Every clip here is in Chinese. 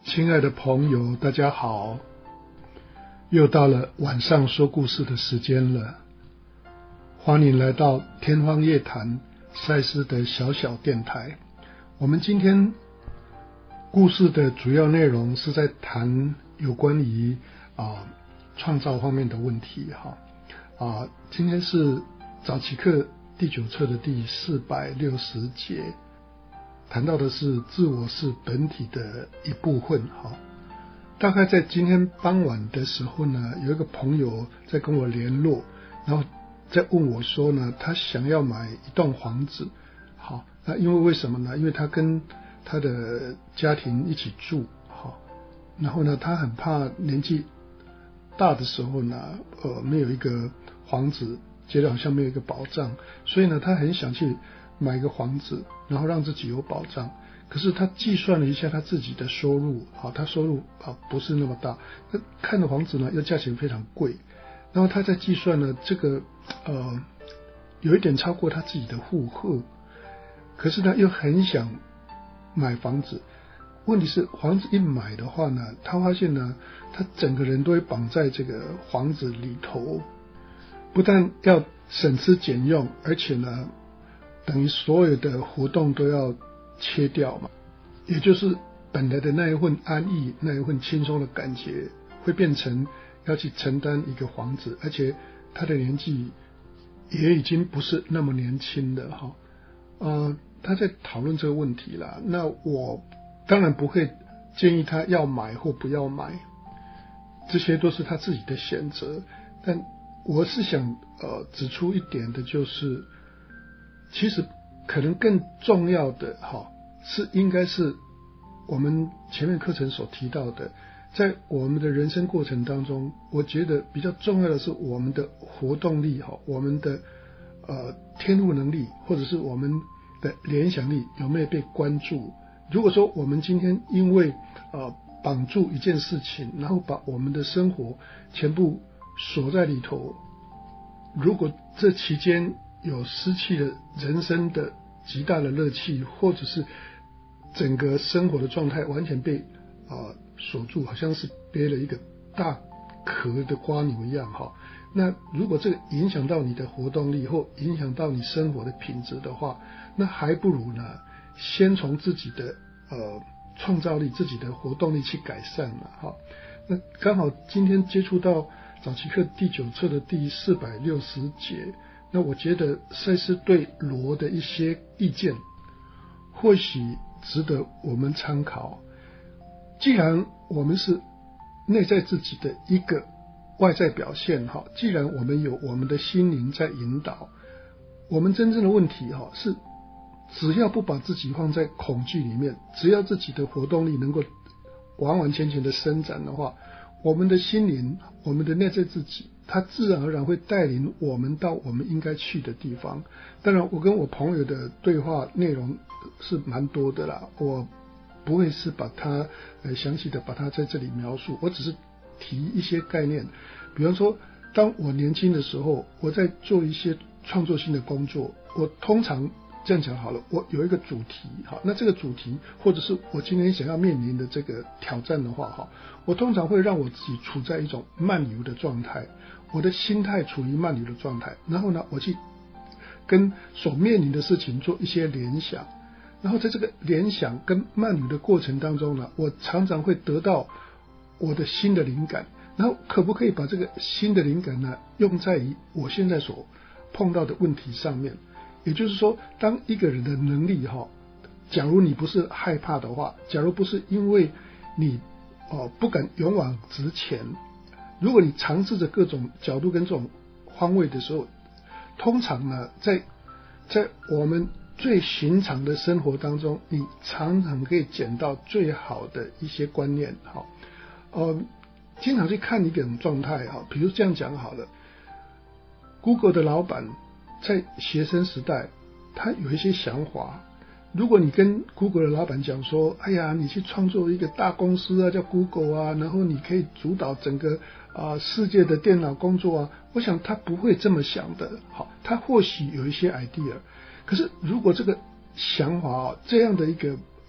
亲爱的朋友，大家好，又到了晚上说故事的时间了。欢迎来到天方夜谭赛斯的小小电台。我们今天故事的主要内容是在谈有关于创造方面的问题今天是早期课第9册的第460节，谈到的是自我是本体的一部分大概在今天傍晚的时候呢，有一个朋友在跟我联络，然后在问我说呢，他想要买一栋房子。那因为什么呢？因为他跟他的家庭一起住然后呢，他很怕年纪大的时候呢没有一个房子，觉得好像没有一个保障，所以呢他很想去买一个房子，然后让自己有保障。可是他计算了一下他自己的收入他收入不是那么大，看的房子呢又价钱非常贵，然后他在计算呢这个有一点超过他自己的负荷，可是呢又很想买房子。问题是房子一买的话呢，他发现呢他整个人都会绑在这个房子里头，不但要省吃俭用，而且呢等于所有的活动都要切掉嘛，也就是本来的那一份安逸，那一份轻松的感觉会变成要去承担一个房子，而且他的年纪也已经不是那么年轻的他在讨论这个问题啦。那我当然不会建议他要买或不要买，这些都是他自己的选择。但我是想指出一点的，就是其实可能更重要的是应该是我们前面课程所提到的，在我们的人生过程当中，我觉得比较重要的是我们的活动力我们的天赋能力，或者是我们的联想力有没有被关注。如果说我们今天因为绑住一件事情，然后把我们的生活全部锁在里头，如果这期间有失去了人生的极大的乐趣，或者是整个生活的状态完全被锁住，好像是憋了一个大壳的蜗牛一样那如果这个影响到你的活动力，或影响到你生活的品质的话，那还不如呢先从自己的创造力、自己的活动力去改善那刚好今天接触到早期课第9册的第460节，那我觉得赛斯对罗的一些意见或许值得我们参考。既然我们是内在自己的一个外在表现既然我们有我们的心灵在引导，我们真正的问题是只要不把自己放在恐惧里面，只要自己的活动力能够完完全全的伸展的话，我们的心灵，我们的内在自己，它自然而然会带领我们到我们应该去的地方。当然我跟我朋友的对话内容是蛮多的啦，我不会是把它详细的把它在这里描述，我只是提一些概念。比方说当我年轻的时候，我在做一些创作性的工作，我通常这样讲好了，我有一个主题那这个主题或者是我今天想要面临的这个挑战的话我通常会让我自己处在一种慢游的状态，我的心态处于慢游的状态，然后呢我去跟所面临的事情做一些联想，然后在这个联想跟慢游的过程当中呢，我常常会得到我的新的灵感，然后可不可以把这个新的灵感呢用在于我现在所碰到的问题上面。也就是说，当一个人的能力假如你不是害怕的话，假如不是因为你不敢勇往直前，如果你尝试着各种角度跟这种方位的时候，通常呢在我们最寻常的生活当中，你常常可以捡到最好的一些观念经常去看一种状态比如这样讲好了， Google 的老板在学生时代他有一些想法，如果你跟 Google 的老板讲说，哎呀你去创作一个大公司叫 Google 然后你可以主导整个世界的电脑工作我想他不会这么想的他或许有一些 idea， 可是如果这个想法这样的一个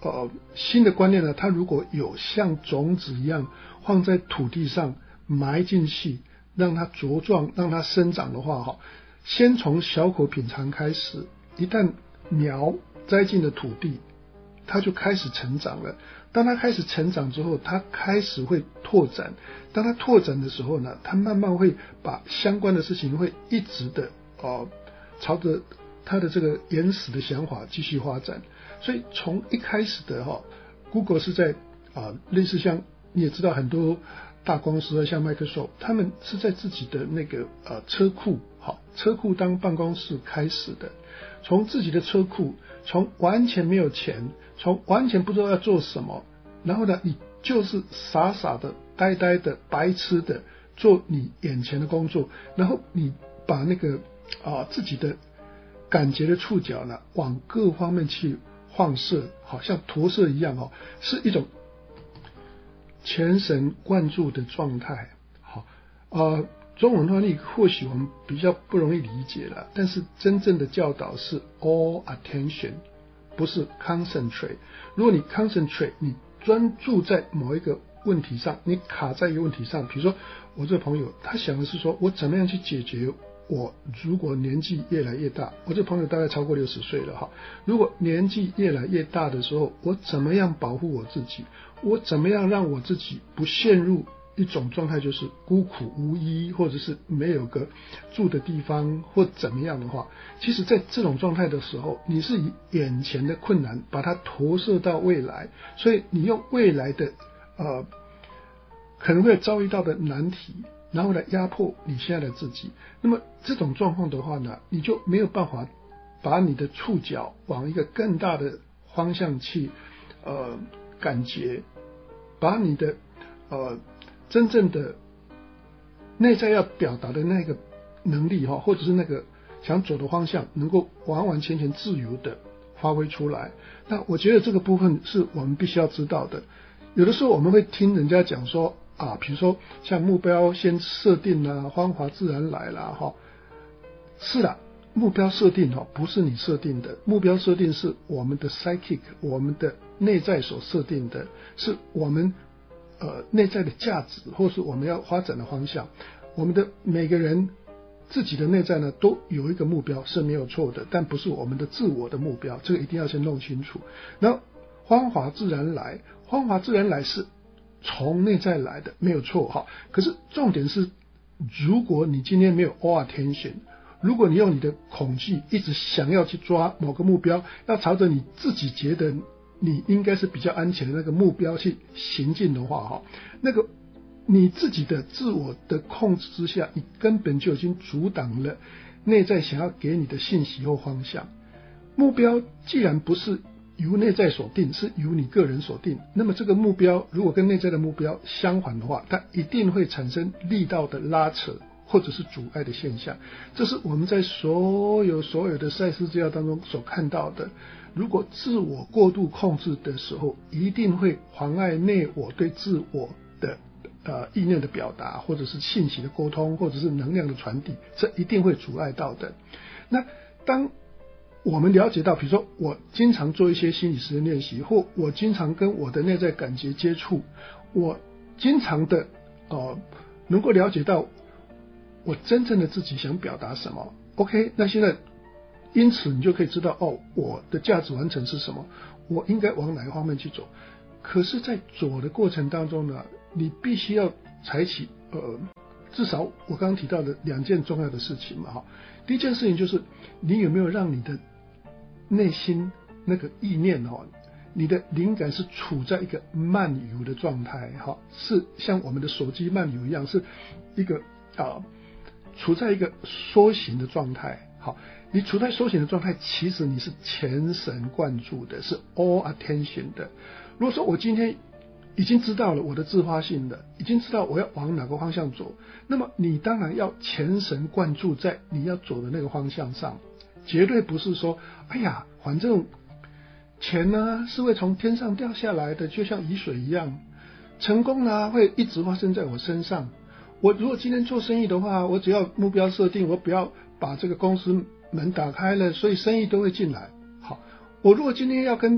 新的观念呢，它如果有像种子一样放在土地上埋进去，让它茁壮，让它生长的话，先从小口品尝开始，一旦苗栽进了土地，它就开始成长了。当它开始成长之后，它开始会拓展。当它拓展的时候呢，它慢慢会把相关的事情会一直的朝着它的这个原始的想法继续发展。所以从一开始的Google 是在类似像你也知道很多大公司啊，像 Microsoft， 他们是在自己的那个车库当办公室开始的。从自己的车库，从完全没有钱，从完全不知道要做什么，然后呢，你就是傻傻的、呆呆的、白痴的做你眼前的工作，然后你把那个自己的感觉的触角呢，往各方面去放射，好像投射一样是一种全神贯注的状态。中文翻译或许我们比较不容易理解了，但是真正的教导是 all attention， 不是 concentrate。如果你 concentrate， 你专注在某一个问题上，你卡在一个问题上，比如说我这个朋友，他想的是说我怎么样去解决我如果年纪越来越大，我这朋友大概超过60岁了如果年纪越来越大的时候，我怎么样保护我自己，我怎么样让我自己不陷入一种状态，就是孤苦无依，或者是没有个住的地方或怎么样的话，其实在这种状态的时候，你是以眼前的困难把它投射到未来，所以你用未来的可能会遭遇到的难题，然后来压迫你现在的自己。那么这种状况的话呢，你就没有办法把你的触角往一个更大的方向去感觉，把你的真正的内在要表达的那个能力或者是那个想走的方向，能够完完全全自由的发挥出来。那我觉得这个部分是我们必须要知道的。有的时候我们会听人家讲说比如说像目标先设定啦，方法自然来啦是啦，目标设定不是你设定的，目标设定是我们的 psychic， 我们的内在所设定的，是我们内在的价值，或是我们要发展的方向。我们的每个人自己的内在呢，都有一个目标是没有错的，但不是我们的自我的目标，这个一定要先弄清楚。然后方法自然来，方法自然来是从内在来的，没有错可是重点是，如果你今天没有 all attention， 如果你用你的恐惧一直想要去抓某个目标，要朝着你自己觉得你应该是比较安全的那个目标去行进的话那个你自己的自我的控制之下，你根本就已经阻挡了内在想要给你的信息或方向。目标既然不是由内在所定，是由你个人所定，那么这个目标如果跟内在的目标相反的话，它一定会产生力道的拉扯或者是阻碍的现象。这是我们在所有的赛斯资料当中所看到的。如果自我过度控制的时候，一定会妨碍内我对自我的意念的表达，或者是信息的沟通，或者是能量的传递，这一定会阻碍到的。那当我们了解到，比如说我经常做一些心理实验练习，或我经常跟我的内在感觉接触，我经常的能够了解到我真正的自己想表达什么。 OK， 那现在因此你就可以知道我的价值完成是什么，我应该往哪个方面去走。可是在走的过程当中呢，你必须要采取至少我刚刚提到的2件重要的事情嘛第一件事情就是你有没有让你的内心那个意念你的灵感是处在一个漫游的状态是像我们的手机漫游一样，是一个处在一个缩形的状态。你处在缩形的状态，其实你是全神贯注的，是 all attention 的。如果说我今天已经知道了我的自发性的，已经知道我要往哪个方向走，那么你当然要全神贯注在你要走的那个方向上，绝对不是说哎呀反正钱呢是会从天上掉下来的，就像雨水一样，成功呢会一直发生在我身上。我如果今天做生意的话，我只要目标设定，我不要把这个公司门打开了，所以生意都会进来。好，我如果今天要跟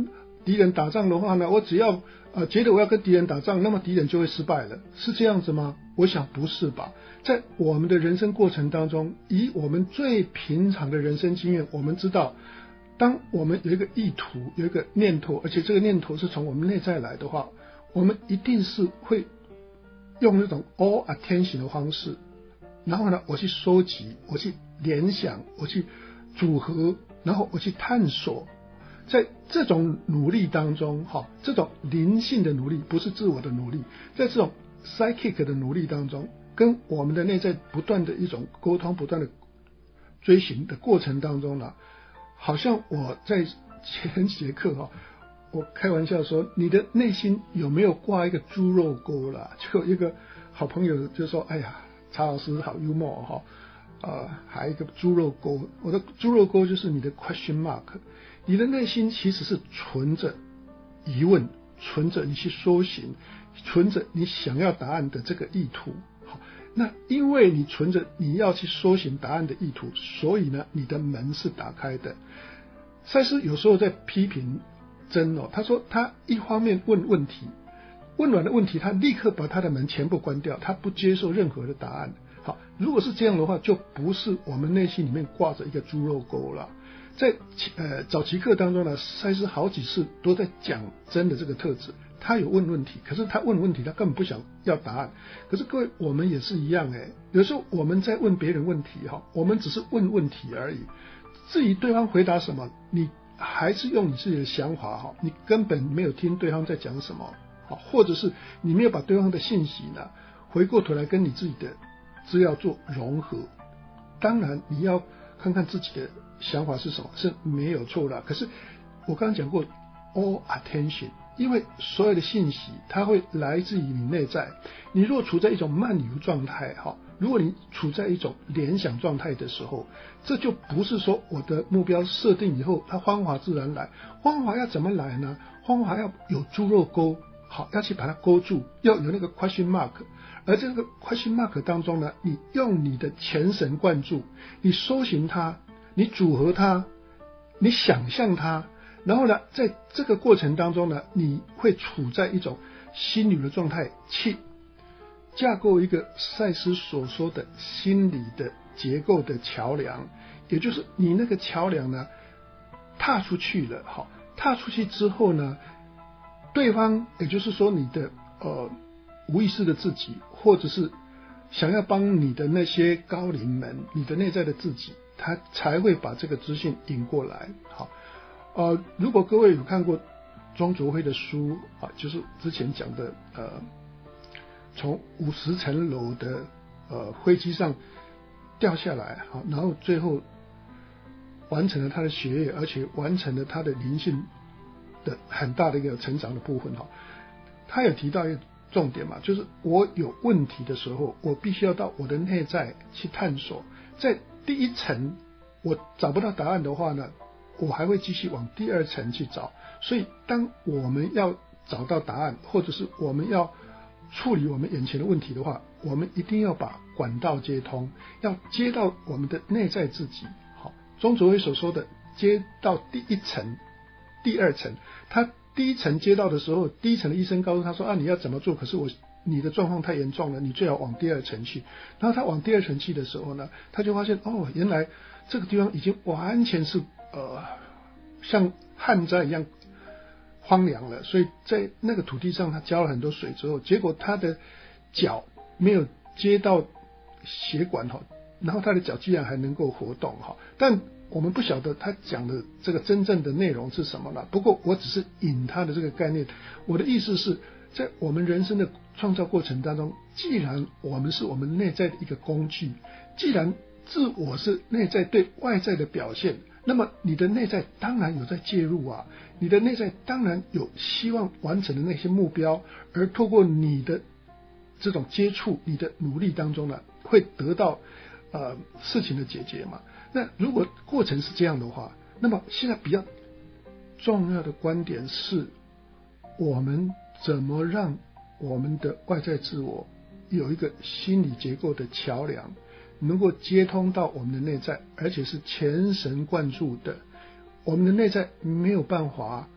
敌人打仗的话呢，我只要觉得我要跟敌人打仗，那么敌人就会失败了，是这样子吗？我想不是吧。在我们的人生过程当中，以我们最平常的人生经验，我们知道，当我们有一个意图，有一个念头，而且这个念头是从我们内在来的话，我们一定是会用那种 all attention 的方式，然后呢，我去收集，我去联想，我去组合，然后我去探索。在这种努力当中，这种灵性的努力，不是自我的努力，在这种 psychic 的努力当中，跟我们的内在不断的一种沟通，不断的追寻的过程当中呢，好像我在前几节课我开玩笑说，你的内心有没有挂一个猪肉钩啦？就一个好朋友就说，哎呀，查老师好幽默还有一个猪肉钩。我的猪肉钩就是你的 question mark， 你的内心其实是存着疑问，存着你去搜寻，存着你想要答案的这个意图。好，那因为你存着你要去搜寻答案的意图，所以呢，你的门是打开的。赛斯有时候在批评真他说他一方面问问题，问完的问题，他立刻把他的门全部关掉，他不接受任何的答案。好，如果是这样的话，就不是我们内心里面挂着一个猪肉钩了。在早期课当中呢，赛斯好几次都在讲真的这个特质。他有问问题，可是他问问题，他根本不想要答案。可是各位，我们也是一样有时候我们在问别人问题我们只是问问题而已。至于对方回答什么，你还是用你自己的想法你根本没有听对方在讲什么或者是你没有把对方的信息呢回过头来跟你自己的资料做融合。当然你要看看自己的想法是什么，是没有错的。可是我刚刚讲过 all attention， 因为所有的信息它会来自于你内在。你如果处在一种慢游状态如果你处在一种联想状态的时候，这就不是说我的目标设定以后它方法自然来。方法要怎么来呢？方法要有猪肉钩，要去把它勾住，要有那个 question mark。而这个 question mark 当中呢，你用你的全神贯注，你搜寻它，你组合它，你想象它，然后呢，在这个过程当中呢，你会处在一种心理的状态，去架构一个赛斯所说的心理的结构的桥梁。也就是你那个桥梁呢，踏出去了，踏出去之后呢，对方也就是说你的无意识的自己，或者是想要帮你的那些高灵们，你的内在的自己，他才会把这个资讯引过来。如果各位有看过庄卓辉的书就是之前讲的从50层楼的飞机上掉下来然后最后完成了他的学业，而且完成了他的灵性的很大的一个成长的部分他有提到一个重点嘛，就是我有问题的时候，我必须要到我的内在去探索。在第一层我找不到答案的话呢，我还会继续往第二层去找。所以当我们要找到答案，或者是我们要处理我们眼前的问题的话，我们一定要把管道接通，要接到我们的内在自己。庄卓辉所说的接到第一层第二层，他第一层接到的时候，第一层的医生告诉他说你要怎么做，可是你的状况太严重了，你最好往第二层去。然后他往第二层去的时候呢，他就发现原来这个地方已经完全是像旱灾一样荒凉了。所以在那个土地上他浇了很多水之后，结果他的脚没有接到血管然后他的脚居然还能够活动但我们不晓得他讲的这个真正的内容是什么了。不过我只是引他的这个概念。我的意思是在我们人生的创造过程当中，既然我们是我们内在的一个工具，既然自我是内在对外在的表现，那么你的内在当然有在介入你的内在当然有希望完成的那些目标，而透过你的这种接触，你的努力当中呢，会得到事情的解决嘛。那如果过程是这样的话，那么现在比较重要的观点是，我们怎么让我们的外在自我有一个心理结构的桥梁，能够接通到我们的内在，而且是全神贯注的。我们的内在没有办法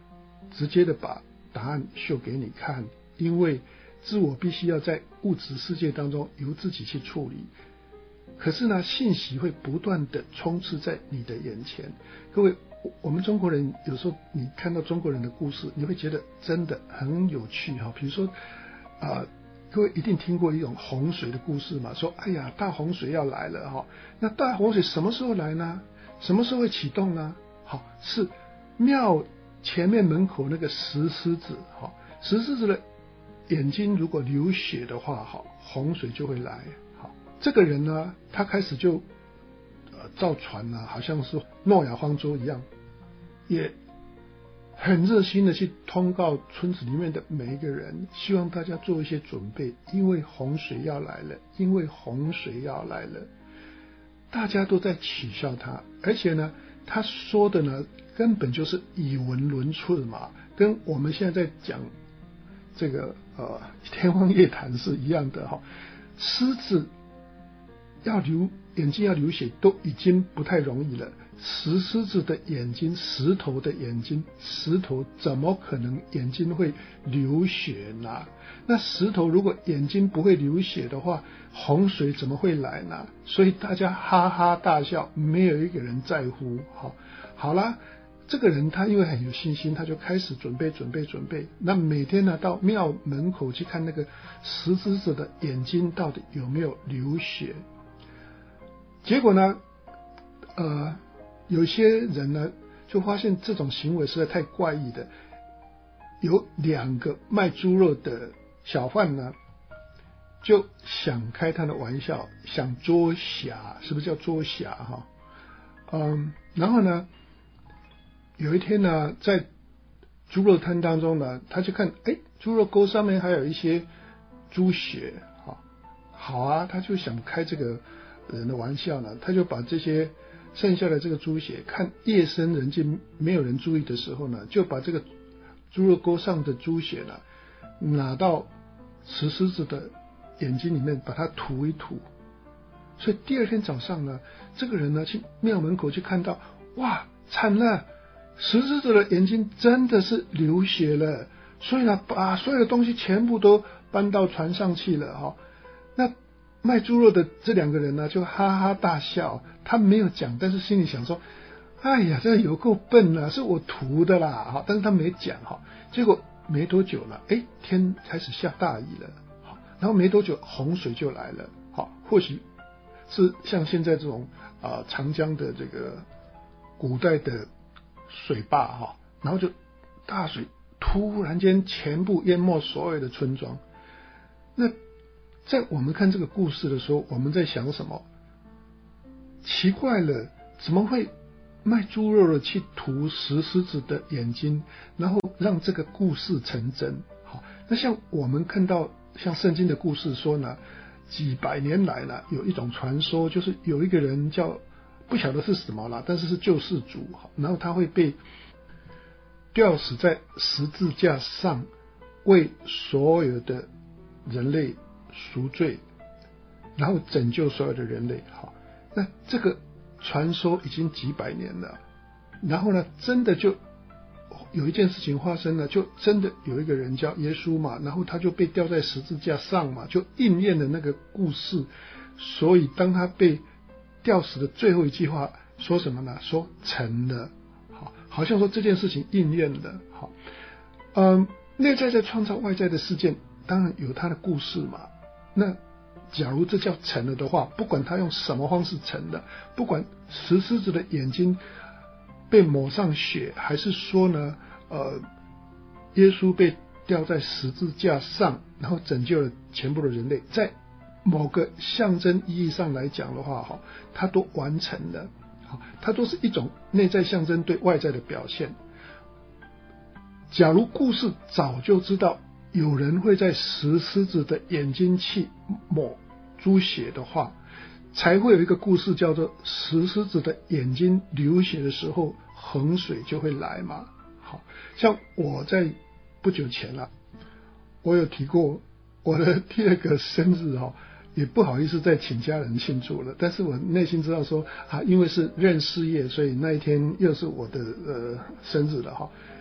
直接的把答案秀给你看，因为自我必须要在物质世界当中由自己去处理。可是呢，信息会不断的充斥在你的眼前。各位，我们中国人有时候你看到中国人的故事，你会觉得真的很有趣哈。比如说各位一定听过一种洪水的故事嘛，说哎呀，大洪水要来了哈。那大洪水什么时候来呢？什么时候会启动呢？好，是庙前面门口那个石狮子哈，石狮子的眼睛如果流血的话，好，洪水就会来。好，这个人呢，他开始就造船啊，好像是诺亚方舟一样，也很热心的去通告村子里面的每一个人，希望大家做一些准备，因为洪水要来了，因为洪水要来了。大家都在取笑他，而且呢，他说的呢，根本就是以文论寸嘛，跟我们现在在讲这个天方夜谭是一样的哈。狮子眼睛要流血都已经不太容易了，石狮子的眼睛，石头的眼睛，石头怎么可能眼睛会流血呢？那石头如果眼睛不会流血的话，洪水怎么会来呢？所以大家哈哈大笑，没有一个人在乎。好啦，这个人他因为很有信心，他就开始准备。那每天呢，到庙门口去看那个石狮子的眼睛到底有没有流血。结果呢，有些人呢就发现这种行为实在太怪异的，有2个卖猪肉的小贩呢，就想开他的玩笑，想捉瞎，是不是叫捉瞎哈？然后呢，有一天呢，在猪肉摊当中呢，他就看，猪肉钩上面还有一些猪血，好啊，他就想开这个人的玩笑呢，他就把这些剩下的这个猪血，看夜深人静没有人注意的时候呢，就把这个猪肉钩上的猪血呢，拿到石狮子的眼睛里面把它涂一涂。所以第2天早上呢，这个人呢去庙门口去看到，哇，惨了，石狮子的眼睛真的是流血了，所以呢把所有的东西全部都搬到船上去了哈。那卖猪肉的这2个人呢，就哈哈大笑，他没有讲，但是心里想说，哎呀，这有够笨啊，是我涂的啦，但是他没讲哈。结果没多久了，天开始下大雨了，然后没多久洪水就来了，或许是像现在这种长江的这个古代的水坝然后就大水突然间全部淹没所有的村庄。那在我们看这个故事的时候，我们在想什么？奇怪了，怎么会卖猪肉的去涂石狮子的眼睛，然后让这个故事成真？好，那像我们看到像圣经的故事说呢，几百年来呢，有一种传说，就是有一个人叫不晓得是什么啦，但是是救世主，然后他会被吊死在十字架上，为所有的人类赎罪，然后拯救所有的人类。好，那这个传说已经几百年了，然后呢，真的就有一件事情发生了，就真的有一个人叫耶稣嘛，然后他就被吊在十字架上嘛，就应验了那个故事。所以当他被吊死的最后一句话说什么呢？说成了。好像说这件事情应验了。好，内在在创造外在的事件，当然有它的故事嘛。那假如这叫成了的话，不管他用什么方式成的，不管石狮子的眼睛被抹上血，还是说呢，耶稣被吊在十字架上，然后拯救了全部的人类，在某个象征意义上来讲的话，它都完成了。它都是一种内在象征对外在的表现。假如故事早就知道有人会在石狮子的眼睛去抹猪血的话，才会有一个故事叫做石狮子的眼睛流血的时候，洪水就会来嘛。好像我在不久前我有提过我的第2个生日也不好意思再请家人庆祝了，但是我内心知道说因为是壬事业，所以那一天又是我的生日了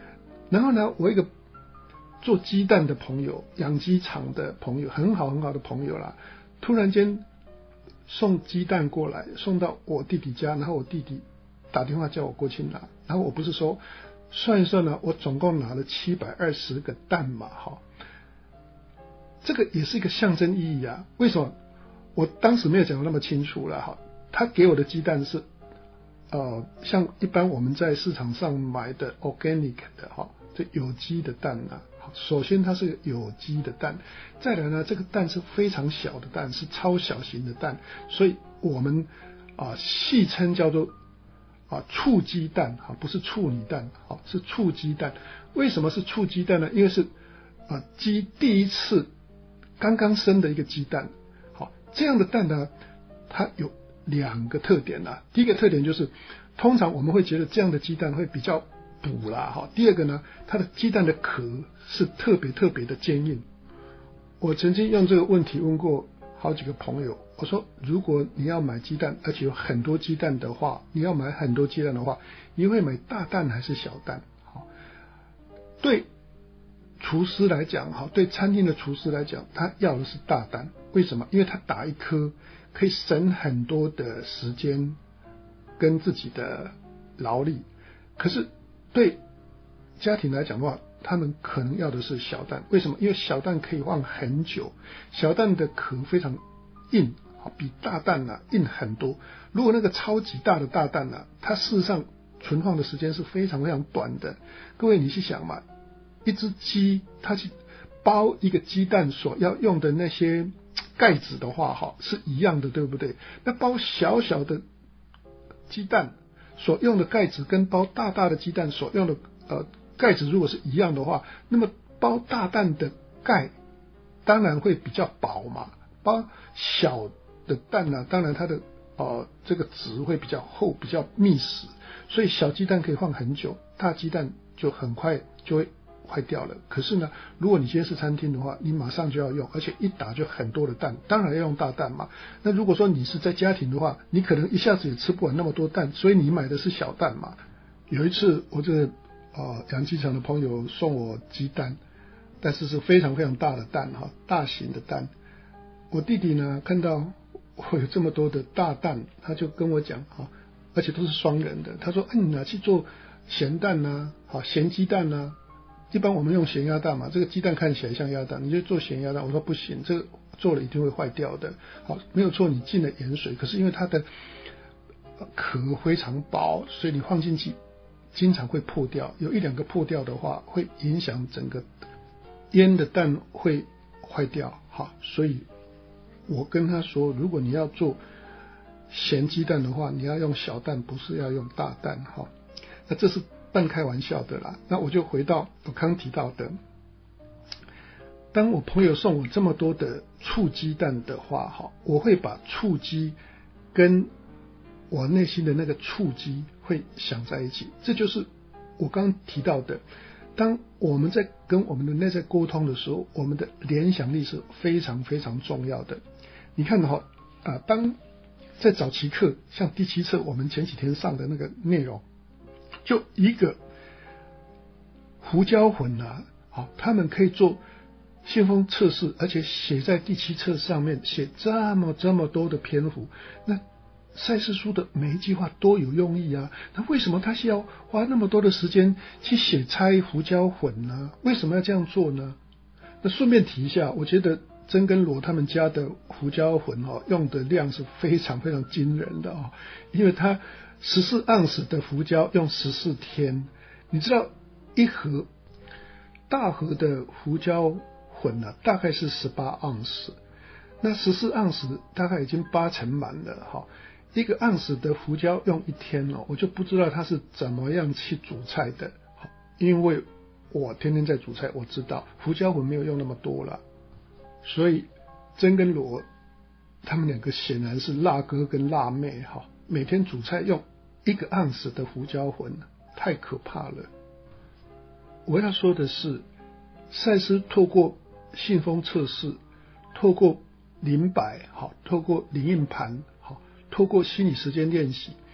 然后呢，我一个做鸡蛋的朋友，养鸡场的朋友，很好的朋友啦，突然间送鸡蛋过来，送到我弟弟家，然后我弟弟打电话叫我过去拿，然后我不是说算一算呢，我总共拿了720个蛋嘛，哈，这个也是一个象征意义啊。为什么？我当时没有讲得那么清楚了哈。他给我的鸡蛋是像一般我们在市场上买的 organic 的哈，这有机的蛋啊。首先它是有机的蛋，再来呢，这个蛋是非常小的蛋，是超小型的蛋，所以我们戏称叫做处鸡蛋，不是处女蛋，是处鸡蛋。为什么是处鸡蛋呢？因为是鸡第一次刚刚生的一个鸡蛋。好，这样的蛋呢，它有2个特点啦。第一个特点就是，通常我们会觉得这样的鸡蛋会比较补啦。第二个呢，它的鸡蛋的壳是特别的坚硬。我曾经用这个问题问过好几个朋友，我说如果你要买鸡蛋，而且有很多鸡蛋的话，你要买很多鸡蛋的话，你会买大蛋还是小蛋？对厨师来讲，对餐厅的厨师来讲，他要的是大蛋。为什么？因为他打一颗可以省很多的时间跟自己的劳力。可是对家庭来讲的话，他们可能要的是小蛋。为什么？因为小蛋可以放很久，小蛋的壳非常硬，比大蛋硬很多。如果那个超级大的大蛋它事实上存放的时间是非常短的。各位你去想嘛，一只鸡它去包一个鸡蛋所要用的那些盖子的话是一样的，对不对？那包小小的鸡蛋所用的盖子跟包大大的鸡蛋所用的盖子如果是一样的话，那么包大蛋的盖当然会比较薄嘛，包小的蛋当然它的这个纸会比较厚，比较密实，所以小鸡蛋可以放很久，大鸡蛋就很快就会坏掉了。可是呢，如果你今天是餐厅的话，你马上就要用，而且一打就很多的蛋，当然要用大蛋嘛。那如果说你是在家庭的话，你可能一下子也吃不完那么多蛋，所以你买的是小蛋嘛。有一次我这个养鸡场的朋友送我鸡蛋，但是是非常大的蛋大型的蛋。我弟弟呢看到我有这么多的大蛋，他就跟我讲而且都是双人的，他说你拿去做咸蛋咸鸡蛋一般我们用咸鸭蛋嘛，这个鸡蛋看起来像鸭蛋，你就做咸鸭蛋。我说不行，这个做了一定会坏掉的。没有错，你进了盐水，可是因为它的壳非常薄，所以你放进去经常会破掉，有1-2个破掉的话，会影响整个腌的蛋会坏掉。所以我跟他说，如果你要做咸鸡蛋的话，你要用小蛋，不是要用大蛋。那这是半开玩笑的啦。那我就回到我刚提到的，当我朋友送我这么多的醋鸡蛋的话，我会把醋鸡跟我内心的那个醋鸡会想在一起。这就是我刚提到的，当我们在跟我们的内在沟通的时候，我们的联想力是非常重要的。你看当在早期课，像第7册我们前几天上的那个内容，就一个胡椒粉他们可以做信封测试，而且写在第7册上面，写这么多的篇幅。那赛斯书的每一句话都有用意啊，那为什么他需要花那么多的时间去写拆胡椒粉呢？为什么要这样做呢？那顺便提一下，我觉得真跟罗他们家的胡椒粉用的量是非常惊人的因为他14盎司的胡椒用14天。你知道一盒大盒的胡椒粉大概是18盎司，那14盎司大概已经8成满了1个盎司的胡椒用1天我就不知道他是怎么样去煮菜的。因为我天天在煮菜，我知道胡椒粉没有用那么多了，所以真跟罗他们2个显然是辣哥跟辣妹每天煮菜用1个盎司的胡椒粉，太可怕了。我要说的是，赛斯透过信封测试，透过灵摆透过灵印盘透过心理时间练习，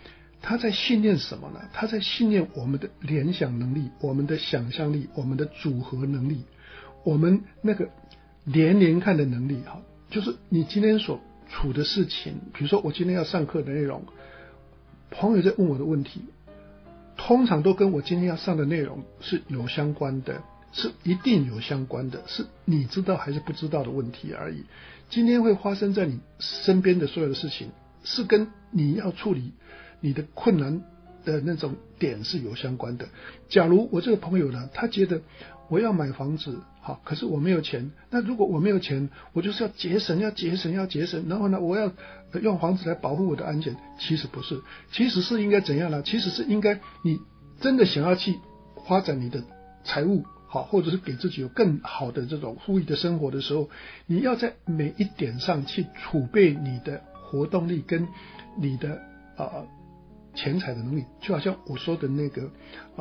他在训练什么呢？他在训练我们的联想能力、我们的想象力、我们的组合能力、我们那个连看的能力。就是你今天所处的事情，比如说我今天要上课的内容，朋友在问我的问题，通常都跟我今天要上的内容是有相关的，是一定有相关的，是你知道还是不知道的问题而已。今天会发生在你身边的所有的事情，是跟你要处理你的困难的那种点是有相关的。假如我这个朋友呢，他觉得我要买房子，好，可是我没有钱，那如果我没有钱，我就是要节省，然后呢，我要用房子来保护我的安全。其实不是，其实是应该怎样呢？其实是应该你真的想要去发展你的财务，好，或者是给自己有更好的这种富裕的生活的时候，你要在每一点上去储备你的活动力跟你的钱财的能力。就好像我说的那个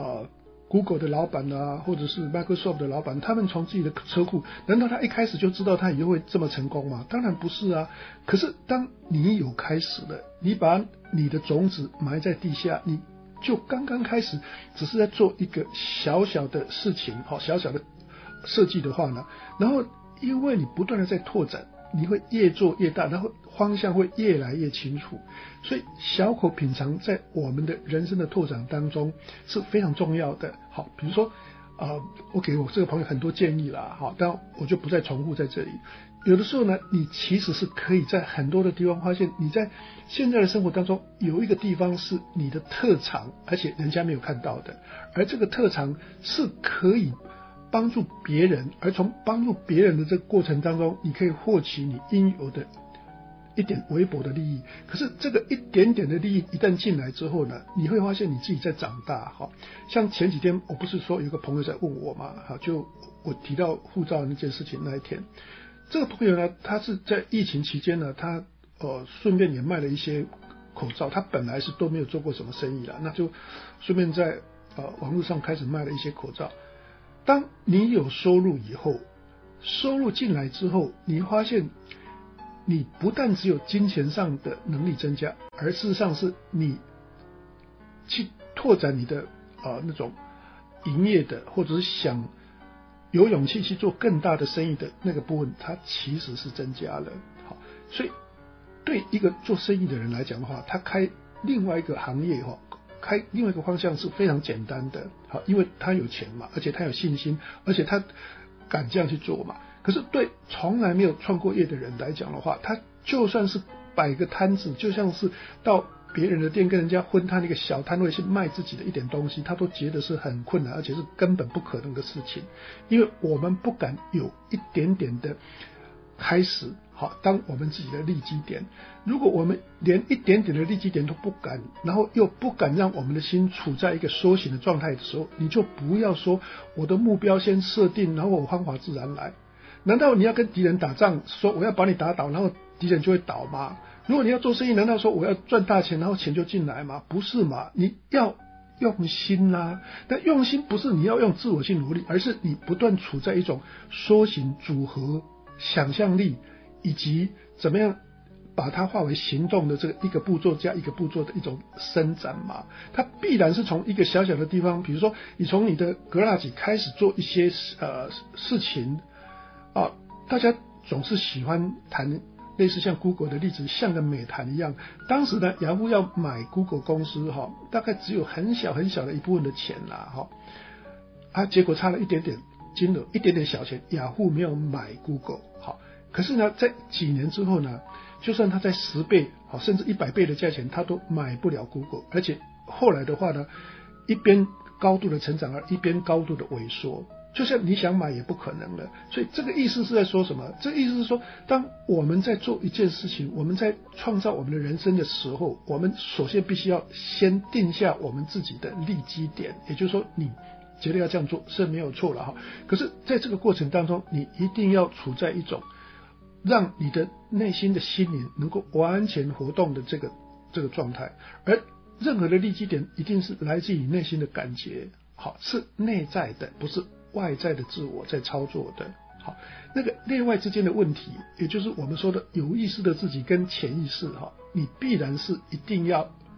Google 的老板啊，或者是 Microsoft 的老板，他们从自己的车库，难道他一开始就知道他以后会这么成功吗？当然不是啊。可是当你有开始了，你把你的种子埋在地下，你就刚刚开始，只是在做一个小小的事情，小小的设计的话呢，然后因为你不断的在拓展，你会越做越大，然后方向会越来越清楚。所以小口品尝在我们的人生的拓展当中是非常重要的。好，比如说我给我这个朋友很多建议啦，好，但我就不再重复在这里。有的时候呢，你其实是可以在很多的地方发现，你在现在的生活当中有一个地方是你的特长，而且人家没有看到的，而这个特长是可以帮助别人，而从帮助别人的这个过程当中，你可以获取你应有的一点微薄的利益。可是这个一点点的利益一旦进来之后呢，你会发现你自己在长大。像前几天我不是说有个朋友在问我嘛，就我提到护照那件事情那一天，这个朋友呢，他是在疫情期间呢，他顺便也卖了一些口罩。他本来是都没有做过什么生意啦，那就顺便在网络上开始卖了一些口罩。当你有收入以后，收入进来之后，你发现你不但只有金钱上的能力增加，而事实上是你去拓展你的那种营业的，或者是想有勇气去做更大的生意的那个部分，它其实是增加了。好，所以对一个做生意的人来讲的话，他开另外一个行业开另外一个方向是非常简单的。好，因为他有钱嘛，而且他有信心，而且他敢这样去做嘛。可是对从来没有创过业的人来讲的话，他就算是摆个摊子，就像是到别人的店跟人家分摊一个小摊位去卖自己的一点东西，他都觉得是很困难，而且是根本不可能的事情。因为我们不敢有一点点的开始，好，当我们自己的利基点。如果我们连一点点的利基点都不敢，然后又不敢让我们的心处在一个缩形的状态的时候，你就不要说我的目标先设定，然后我方法自然来。难道你要跟敌人打仗，说我要把你打倒，然后敌人就会倒吗？如果你要做生意，难道说我要赚大钱，然后钱就进来吗？不是嘛？你要用心啊。但用心不是你要用自我去努力，而是你不断处在一种缩形、组合、想象力，以及怎么样把它化为行动的这个一个步骤加一个步骤的一种伸展嘛。它必然是从一个小小的地方，比如说你从你的garage开始做一些事情啊，大家总是喜欢谈类似像 Google 的例子，像个美谈一样。当时呢，雅虎要买 Google 公司大概只有很小很小的一部分的钱啦结果差了一点点金额，一点点小钱，雅虎没有买 Google。可是呢，在几年之后呢，就算他在10倍甚至100倍的价钱，他都买不了 Google。而且后来的话呢，一边高度的成长，而一边高度的萎缩。就像你想买也不可能了。所以这个意思是在说什么？这个意思是说，当我们在做一件事情，我们在创造我们的人生的时候，我们首先必须要先定下我们自己的利基点。也就是说，你觉得要这样做是没有错了可是在这个过程当中，你一定要处在一种让你的内心的心灵能够完全活动的这个状态。而任何的利基点一定是来自于内心的感觉，是内在的，不是外在的自我在操作的。那个内外之间的问题，也就是我们说的有意识的自己跟潜意识你必然是一定要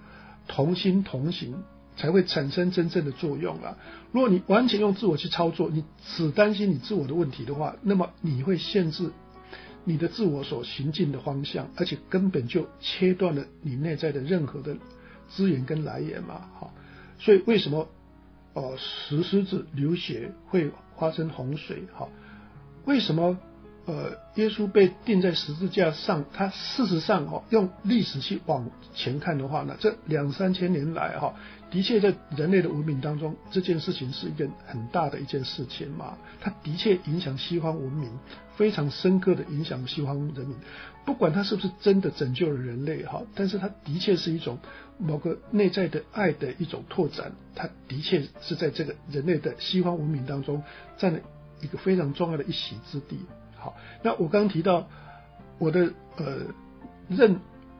同心同行，才会产生真正的作用啊。如果你完全用自我去操作，你只担心你自我的问题的话，那么你会限制你的自我所行进的方向，而且根本就切断了你内在的任何的资源跟来源嘛。好，所以为什么石狮子流血会发生洪水？好，为什么耶稣被钉在十字架上？他事实上用历史去往前看的话呢，这2、3千年来的确在人类的文明当中，这件事情是一件很大的一件事情嘛。它的确影响西方文明，非常深刻的影响西方人民。不管它是不是真的拯救了人类但是它的确是一种某个内在的爱的一种拓展，它的确是在这个人类的西方文明当中占了一个非常重要的一席之地。好，那我刚刚提到我的任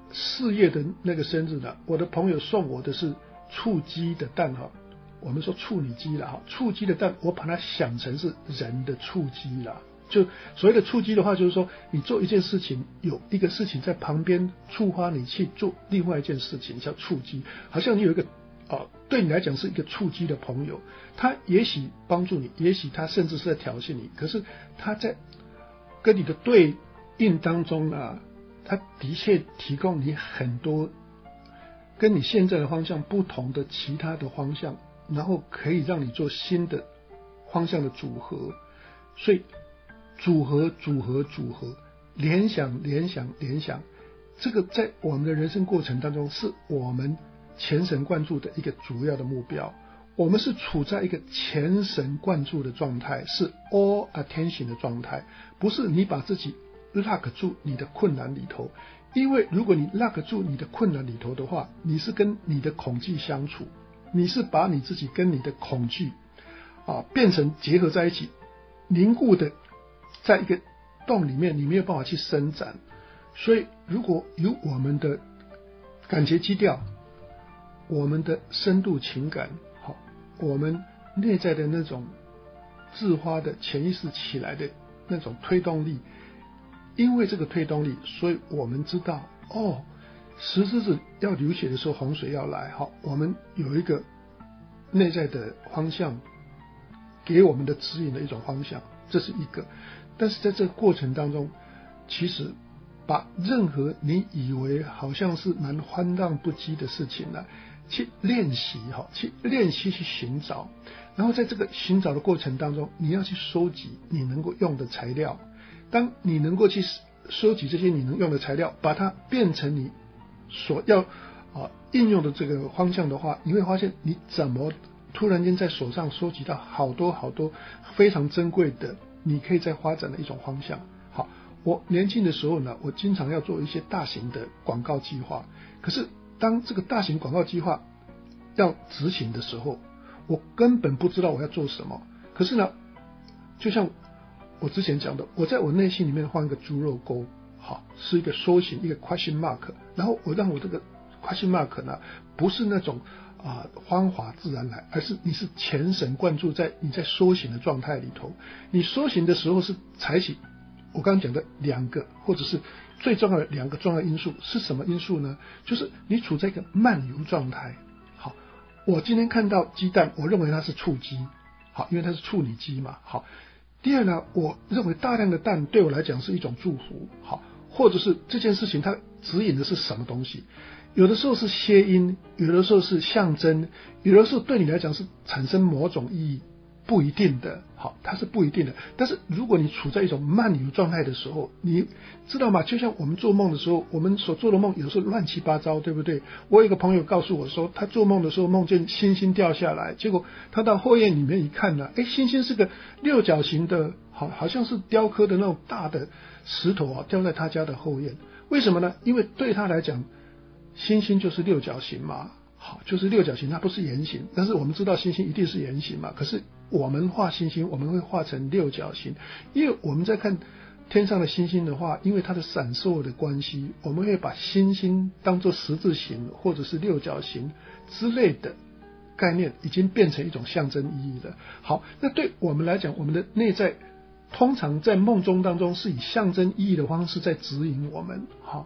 4月的那个生日呢，我的朋友送我的是雏鸡的蛋我们说处女鸡啦雏鸡的蛋，我把它想成是人的雏鸡啦。就所谓的雏鸡的话，就是说你做一件事情，有一个事情在旁边触发你去做另外一件事情，叫雏鸡。好像你有一个对你来讲是一个触鸡的朋友，他也许帮助你，也许他甚至是在挑衅你，可是他在跟你的对应当中他的确提供你很多跟你现在的方向不同的其他的方向，然后可以让你做新的方向的组合。所以组合，联想，这个在我们的人生过程当中是我们全神贯注的一个主要的目标。我们是处在一个全神贯注的状态，是 all attention 的状态，不是你把自己 lock 住你的困难里头。因为如果你 lock 住你的困难里头的话，你是跟你的恐惧相处，你是把你自己跟你的恐惧变成结合在一起，凝固的在一个洞里面，你没有办法去伸展。所以如果有我们的感觉基调，我们的深度情感，我们内在的那种自发的潜意识起来的那种推动力，因为这个推动力，所以我们知道石狮子要流血的时候，洪水要来，我们有一个内在的方向给我们的指引的一种方向，这是一个。但是在这个过程当中，其实把任何你以为好像是蛮欢荡不羁的事情去练习去寻找，然后在这个寻找的过程当中，你要去收集你能够用的材料。当你能够去收集这些你能用的材料，把它变成你所要应用的这个方向的话，你会发现你怎么突然间在手上收集到好多非常珍贵的你可以再发展的一种方向。好，我年轻的时候呢，我经常要做一些大型的广告计划，可是当这个大型广告计划要执行的时候，我根本不知道我要做什么。可是呢，就像我之前讲的，我在我内心里面放一个猪肉钩，是一个缩形，一个 question mark， 然后我让我这个 question mark 呢，不是那种方法自然来，而是你是全神贯注在你在修行的状态里头。你修行的时候是采取我刚刚讲的2个，或者是最重要的2个重要因素。是什么因素呢？就是你处在一个漫游状态。好，我今天看到鸡蛋，我认为它是雏鸡，好，因为它是处女鸡嘛。好，第二呢，我认为大量的蛋对我来讲是一种祝福，好，或者是这件事情它指引的是什么东西。有的时候是谐音，有的时候是象征，有的时候对你来讲是产生某种意义，不一定的。好，它是不一定的。但是如果你处在一种漫游状态的时候，你知道吗？就像我们做梦的时候，我们所做的梦有时候乱七八糟，对不对？我有一个朋友告诉我说，他做梦的时候梦见星星掉下来，结果他到后院里面一看呢，星星是个6角形的，好像是雕刻的那种大的石头掉在他家的后院。为什么呢？因为对他来讲，星星就是6角形嘛，好，就是6角形，它不是圆形。但是我们知道星星一定是圆形嘛，可是我们画星星，我们会画成6角形，因为我们在看天上的星星的话，因为它的闪烁的关系，我们会把星星当作十字形或者是6角形之类的概念，已经变成一种象征意义了。好，那对我们来讲，我们的内在通常在梦中当中是以象征意义的方式在指引我们，好，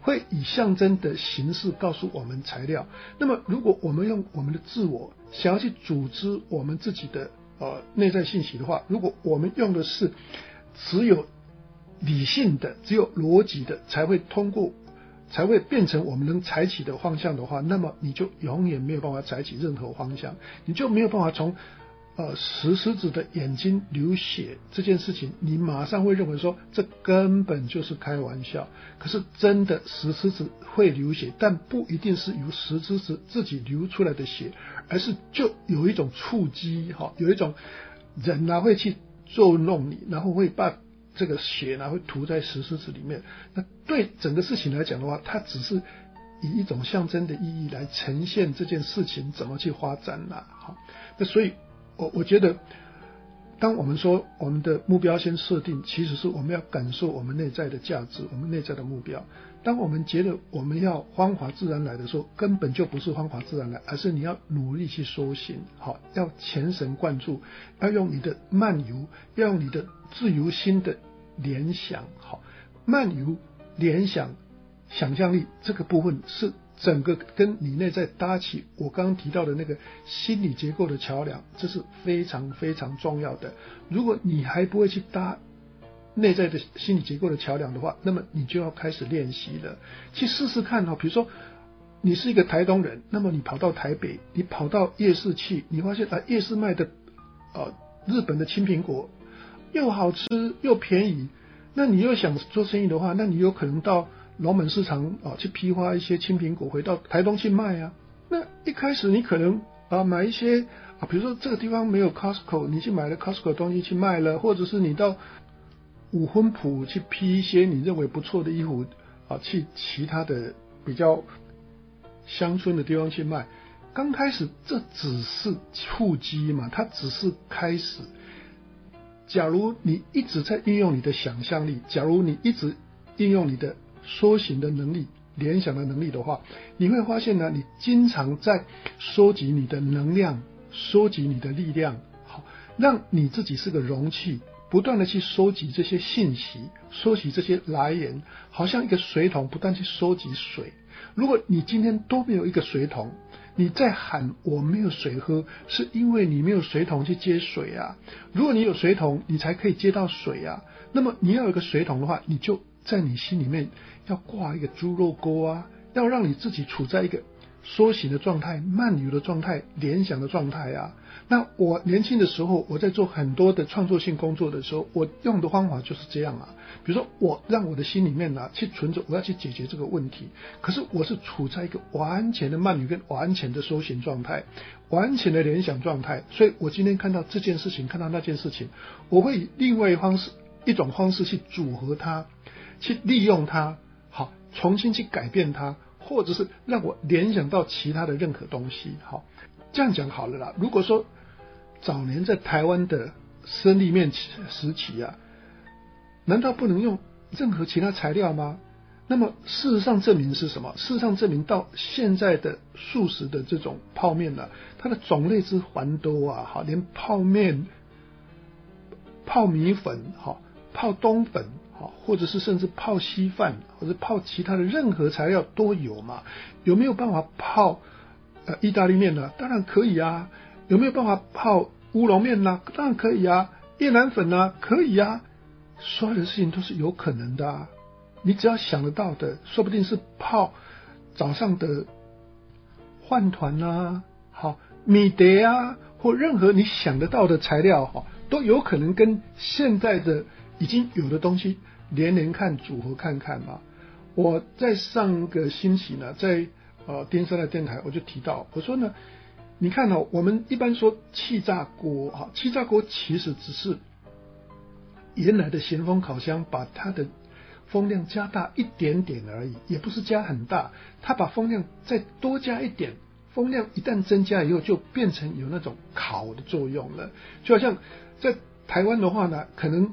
会以象征的形式告诉我们材料。那么如果我们用我们的自我想要去组织我们自己的内在信息的话，如果我们用的是只有理性的只有逻辑的才会变成我们能采取的方向的话，那么你就永远没有办法采取任何方向，你就没有办法从石狮子的眼睛流血这件事情，你马上会认为说这根本就是开玩笑。可是真的石狮子会流血，但不一定是由石狮子自己流出来的血，而是就有一种触击，有一种人会去捉弄你，然后会把这个血会涂在石狮子里面。那对整个事情来讲的话，它只是以一种象征的意义来呈现这件事情怎么去发展啦。那所以我觉得当我们说我们的目标先设定，其实是我们要感受我们内在的价值，我们内在的目标。当我们觉得我们要方法自然来的时候，根本就不是方法自然来，而是你要努力去修行，要全神贯注，要用你的漫游，要用你的自由心的联想。漫游联想想象力这个部分是整个跟你内在搭起我刚刚提到的那个心理结构的桥梁，这是非常非常重要的。如果你还不会去搭内在的心理结构的桥梁的话，那么你就要开始练习了，去试试看。比如说你是一个台东人，那么你跑到台北，你跑到夜市去，你发现夜市卖的日本的青苹果又好吃又便宜，那你又想做生意的话，那你有可能到龙门市场去批发一些青苹果回到台东去卖啊。那一开始你可能买一些比如说这个地方没有 Costco， 你去买了 Costco 的东西去卖了，或者是你到五分埔去批一些你认为不错的衣服去其他的比较乡村的地方去卖。刚开始这只是触机嘛，它只是开始。假如你一直在运用你的想象力，假如你一直运用你的缩形的能力、联想的能力的话，你会发现呢，你经常在收集你的能量，收集你的力量，让你自己是个容器，不断的去收集这些信息，收集这些来源，好像一个水桶不断去收集水。如果你今天都没有一个水桶，你在喊我没有水喝，是因为你没有水桶去接水啊。如果你有水桶，你才可以接到水啊。那么你要有一个水桶的话，你就在你心里面要挂一个猪肉钩啊，要让你自己处在一个缩形的状态、漫游的状态、联想的状态啊。那我年轻的时候，我在做很多的创作性工作的时候，我用的方法就是这样啊。比如说我让我的心里面去存着我要去解决这个问题，可是我是处在一个完全的漫游跟完全的缩形状态，完全的联想状态。所以我今天看到这件事情，看到那件事情，我会以另外一种方式去组合它，去利用它，重新去改变它，或者是让我联想到其他的任何东西。这样讲好了啦。如果说早年在台湾的生力面时期难道不能用任何其他材料吗？那么事实上证明是什么？事实上证明到现在的素食的这种泡面它的种类之繁多连泡面、泡米粉、泡冬粉，或者是甚至泡稀饭，或者泡其他的任何材料都有嘛。有没有办法泡意大利面呢？当然可以啊。有没有办法泡乌龙面呢？当然可以啊。越南粉呢？可以啊。所有的事情都是有可能的啊。你只要想得到的，说不定是泡早上的饭团米蝶或任何你想得到的材料都有可能跟现在的已经有的东西连看组合看看嘛。我在上个星期呢，在丁山的电台我就提到，我说呢，你看我们一般说气炸锅气炸锅其实只是原来的咸丰烤箱把它的风量加大一点点而已，也不是加很大，它把风量再多加一点，风量一旦增加以后就变成有那种烤的作用了。就好像在台湾的话呢，可能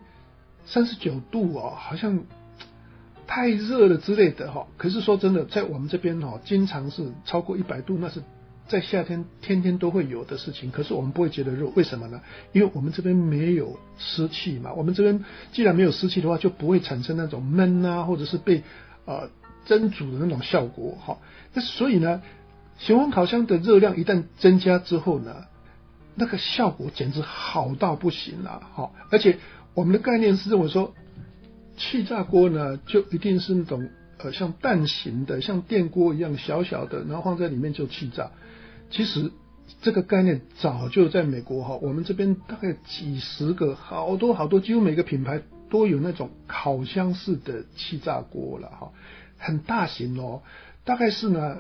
39度好像太热了之类的可是说真的，在我们这边经常是超过100度，那是在夏天天天都会有的事情，可是我们不会觉得热，为什么呢？因为我们这边没有湿气嘛。我们这边既然没有湿气的话，就不会产生那种闷或者是被蒸煮的那种效果哈。那所以呢，咸丰烤箱的热量一旦增加之后呢，那个效果简直好到不行了哈。而且我们的概念是认为说，气炸锅呢就一定是那种像蛋形的，像电锅一样小小的，然后放在里面就气炸。其实这个概念早就在美国哈，我们这边大概几十个，好多，几乎每个品牌都有那种烤箱式的气炸锅了哈，很大型哦，大概是呢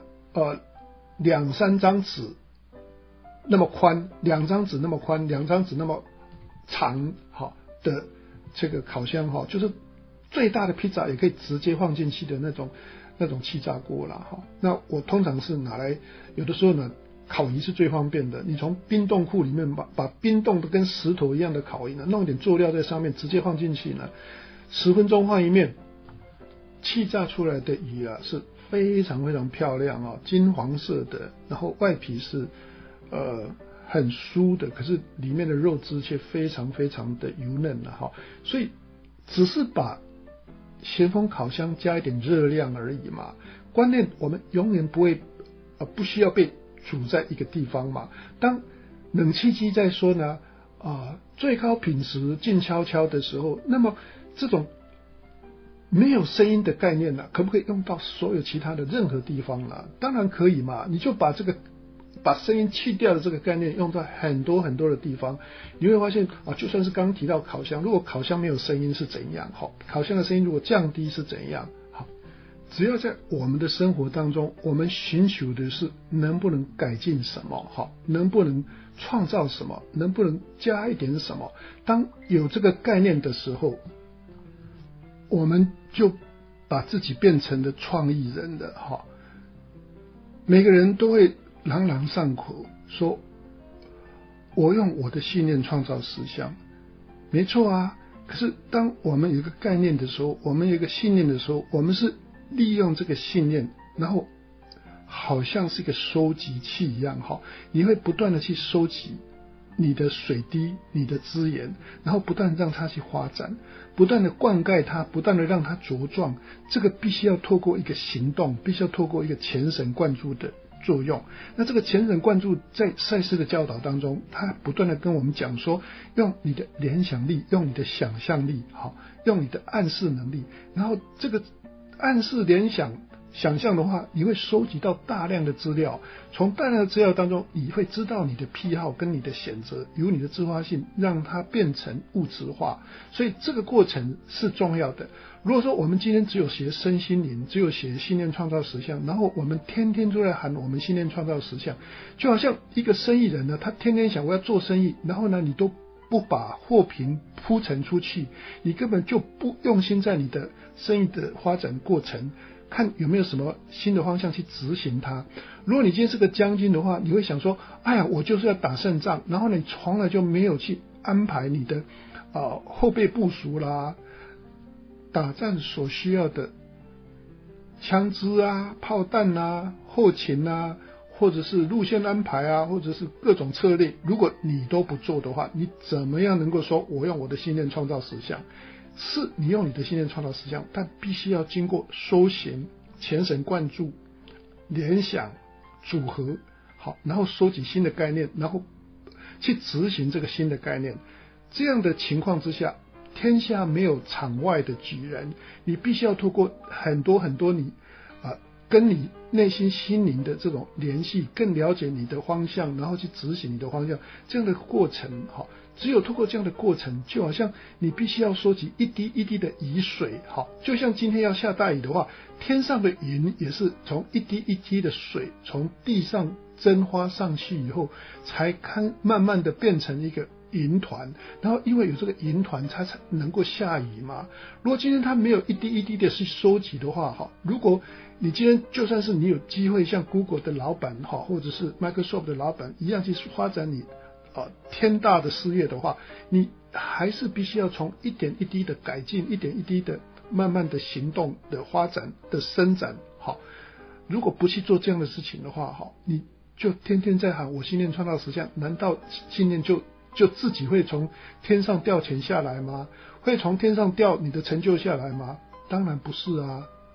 2-3张纸那么宽，2张纸那么宽，2张纸那么长哈的这个烤箱哈，就是最大的披萨也可以直接放进去的那种气炸锅啦哈。那我通常是拿来，有的时候呢。烤鱼是最方便的，你从冰冻库里面把冰冻的跟石头一样的烤鱼呢，弄一点佐料在上面，直接放进去呢，10分钟换一面，气炸出来的鱼啊是非常非常漂亮哦，金黄色的，然后外皮是很酥的，可是里面的肉汁却非常非常的油嫩了哈，所以只是把咸丰烤箱加一点热量而已嘛，观念我们永远不需要被煮在一个地方嘛。当冷气机在说呢最高品质静悄悄的时候，那么这种没有声音的概念呢，可不可以用到所有其他的任何地方呢？当然可以嘛，你就把声音去掉的这个概念用到很多的地方，你会发现就算是刚刚提到烤箱，如果烤箱没有声音是怎样？烤箱的声音如果降低是怎样？只要在我们的生活当中，我们寻求的是能不能改进什么，能不能创造什么，能不能加一点什么。当有这个概念的时候，我们就把自己变成了创意人了每个人都会朗朗上口说，我用我的信念创造实相，没错啊。可是当我们有一个概念的时候，我们有一个信念的时候，我们是利用这个信念，然后好像是一个收集器一样你会不断的去收集你的水滴，你的资源，然后不断让它去发展，不断的灌溉它，不断的让它茁壮。这个必须要透过一个行动，必须要透过一个全神贯注的作用。那这个全神贯注在赛斯的教导当中，他不断的跟我们讲说，用你的联想力，用你的想象力用你的暗示能力，然后这个暗示联想象的话，你会收集到大量的资料，从大量的资料当中，你会知道你的癖好跟你的选择，由你的自发性让它变成物质化，所以这个过程是重要的。如果说我们今天只有学身心灵，只有学信念创造实相，然后我们天天都在喊我们信念创造实相，就好像一个生意人呢，他天天想我要做生意，然后呢你都不把货品铺陈出去，你根本就不用心在你的生意的发展过程，看有没有什么新的方向去执行它。如果你今天是个将军的话，你会想说，哎呀，我就是要打胜仗，然后你从来就没有去安排你的后备部署啦，打仗所需要的枪支啊、炮弹啊、后勤啊，或者是路线安排啊，或者是各种策略，如果你都不做的话，你怎么样能够说我用我的信念创造实相？是你用你的信念创造实相，但必须要经过修行、全神贯注、联想、组合，然后收集新的概念，然后去执行这个新的概念。这样的情况之下，天下没有场外的举人，你必须要透过很多你跟你内心心灵的这种联系，更了解你的方向，然后去执行你的方向，这样的过程只有透过这样的过程，就好像你必须要收集一滴一滴的雨水就像今天要下大雨的话，天上的云也是从一滴一滴的水从地上蒸发上去以后，才慢慢的变成一个云团，然后因为有这个云团它才能够下雨嘛。如果今天它没有一滴一滴的去收集的话如果你今天就算是你有机会像 Google 的老板或者是 Microsoft 的老板一样去发展你天大的事业的话，你还是必须要从一点一滴的改进，一点一滴的慢慢的行动的发展的伸展如果不去做这样的事情的话你就天天在喊我信念创造实相，难道信念就自己会从天上掉钱下来吗？会从天上掉你的成就下来吗？当然不是啊，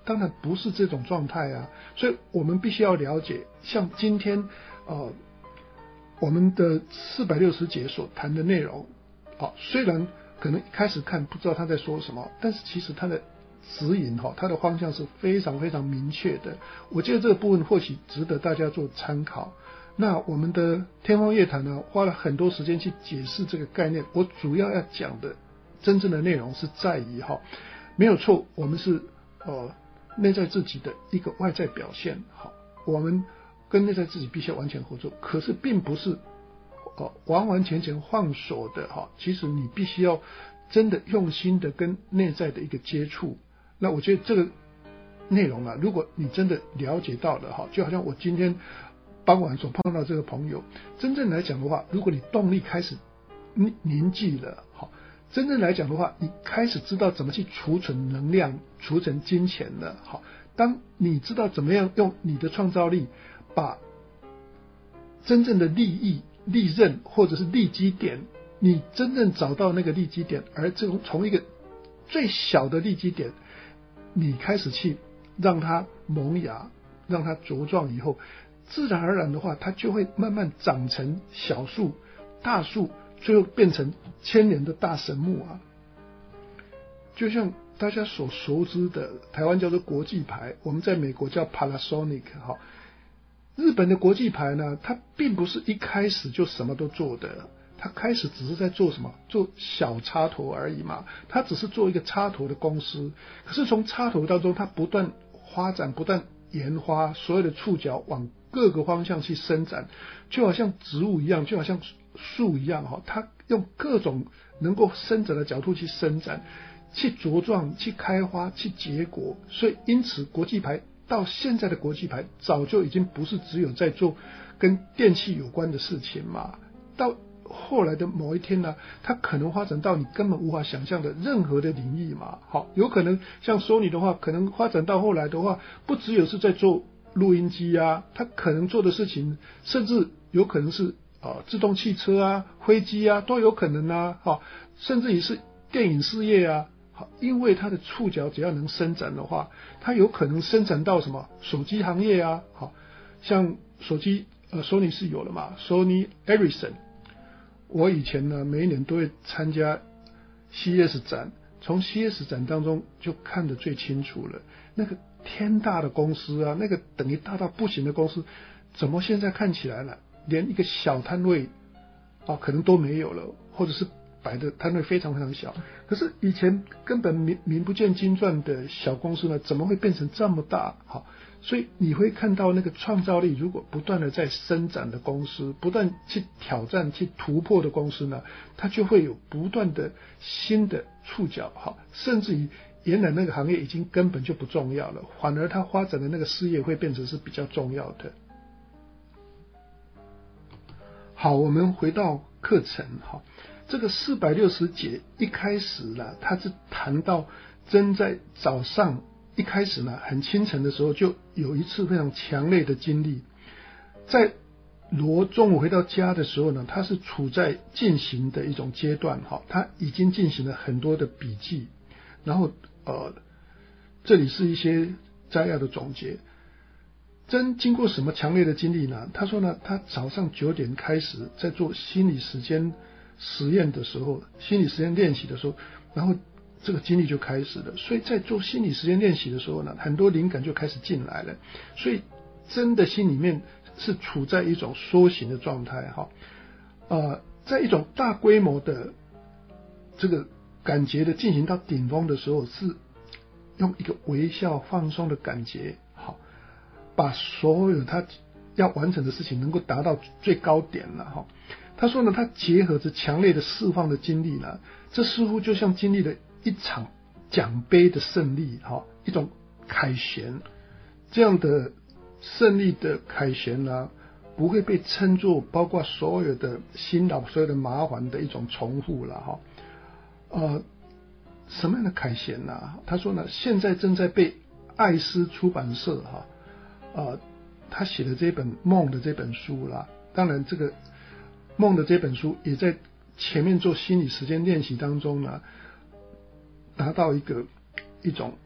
当然不是这种状态啊。所以我们必须要了解，像今天我们的460节所谈的内容，虽然可能一开始看不知道他在说什么，但是其实他的指引它的方向是非常非常明确的。我觉得这个部分或许值得大家做参考。那我们的天方夜谭呢，花了很多时间去解释这个概念。我主要要讲的真正的内容是在于没有错，我们是内在自己的一个外在表现。我们跟内在自己必须要完全合作，可是并不是完完全全放手的其实你必须要真的用心的跟内在的一个接触。那我觉得这个内容啊，如果你真的了解到了就好像我今天傍晚所碰到这个朋友，真正来讲的话，如果你动力开始凝聚了，真正来讲的话，你开始知道怎么去储存能量、储存金钱了。当你知道怎么样用你的创造力把真正的利益、利刃或者是利基点，你真正找到那个利基点，而从一个最小的利基点，你开始去让它萌芽，让它茁壮以后，自然而然的话，它就会慢慢长成小树、大树，最后变成1000年的大神木啊！就像大家所熟知的，台湾叫做国际牌，我们在美国叫 Panasonic 日本的国际牌呢，它并不是一开始就什么都做的，它开始只是在做什么？做小插头而已嘛，它只是做一个插头的公司。可是从插头当中，它不断发展，不断研发，所有的触角往各个方向去伸展，就好像植物一样，就好像树一样它用各种能够伸展的角度去伸展，去茁壮，去开花，去结果。所以因此国际牌到现在的国际牌早就已经不是只有在做跟电器有关的事情嘛，到后来的某一天呢，它可能发展到你根本无法想象的任何的领域嘛。有可能像Sony的话，可能发展到后来的话，不只有是在做录音机啊，它可能做的事情甚至有可能是自动汽车啊、飞机啊都有可能啊，甚至于是电影事业啊。因为它的触角只要能伸展的话，它有可能伸展到什么手机行业啊。像手机Sony 是有了嘛，Sony Ericsson。我以前呢，每一年都会参加 CES 展，从 CES 展当中就看得最清楚了。那个天大的公司啊，那个等于大到不行的公司，怎么现在看起来了，连一个小摊位可能都没有了，或者是摆的摊位非常非常小。可是以前根本名不见经传的小公司呢，怎么会变成这么大？所以你会看到那个创造力如果不断的在伸展的公司，不断去挑战、去突破的公司呢，它就会有不断的新的触角，甚至于原来那个行业已经根本就不重要了，反而它发展的那个事业会变成是比较重要的。好，我们回到课程。这个460节一开始呢，它是谈到真在早上一开始呢，很清晨的时候就有一次非常强烈的经历。在罗中午回到家的时候呢，他是处在进行的一种阶段，他已经进行了很多的笔记，然后这里是一些摘要的总结。经过什么强烈的经历呢？他说呢，他早上9点开始在做心理时间实验的时候，心理实验练习的时候，然后这个经历就开始了。所以在做心理实验练习的时候呢，很多灵感就开始进来了。所以真的心里面是处在一种缩形的状态在一种大规模的这个感觉的进行到顶峰的时候，是用一个微笑放松的感觉把所有他要完成的事情能够达到最高点了他说呢，他结合着强烈的释放的经历呢，这似乎就像经历了一场奖杯的胜利一种凯旋。这样的胜利的凯旋呢，不会被称作包括所有的辛劳、所有的麻烦的一种重复了什么样的凯旋呢？他说呢，现在正在被艾斯出版社他写的这本梦的这本书啦，当然这个梦的这本书也在前面做心理时间练习当中呢，达到一种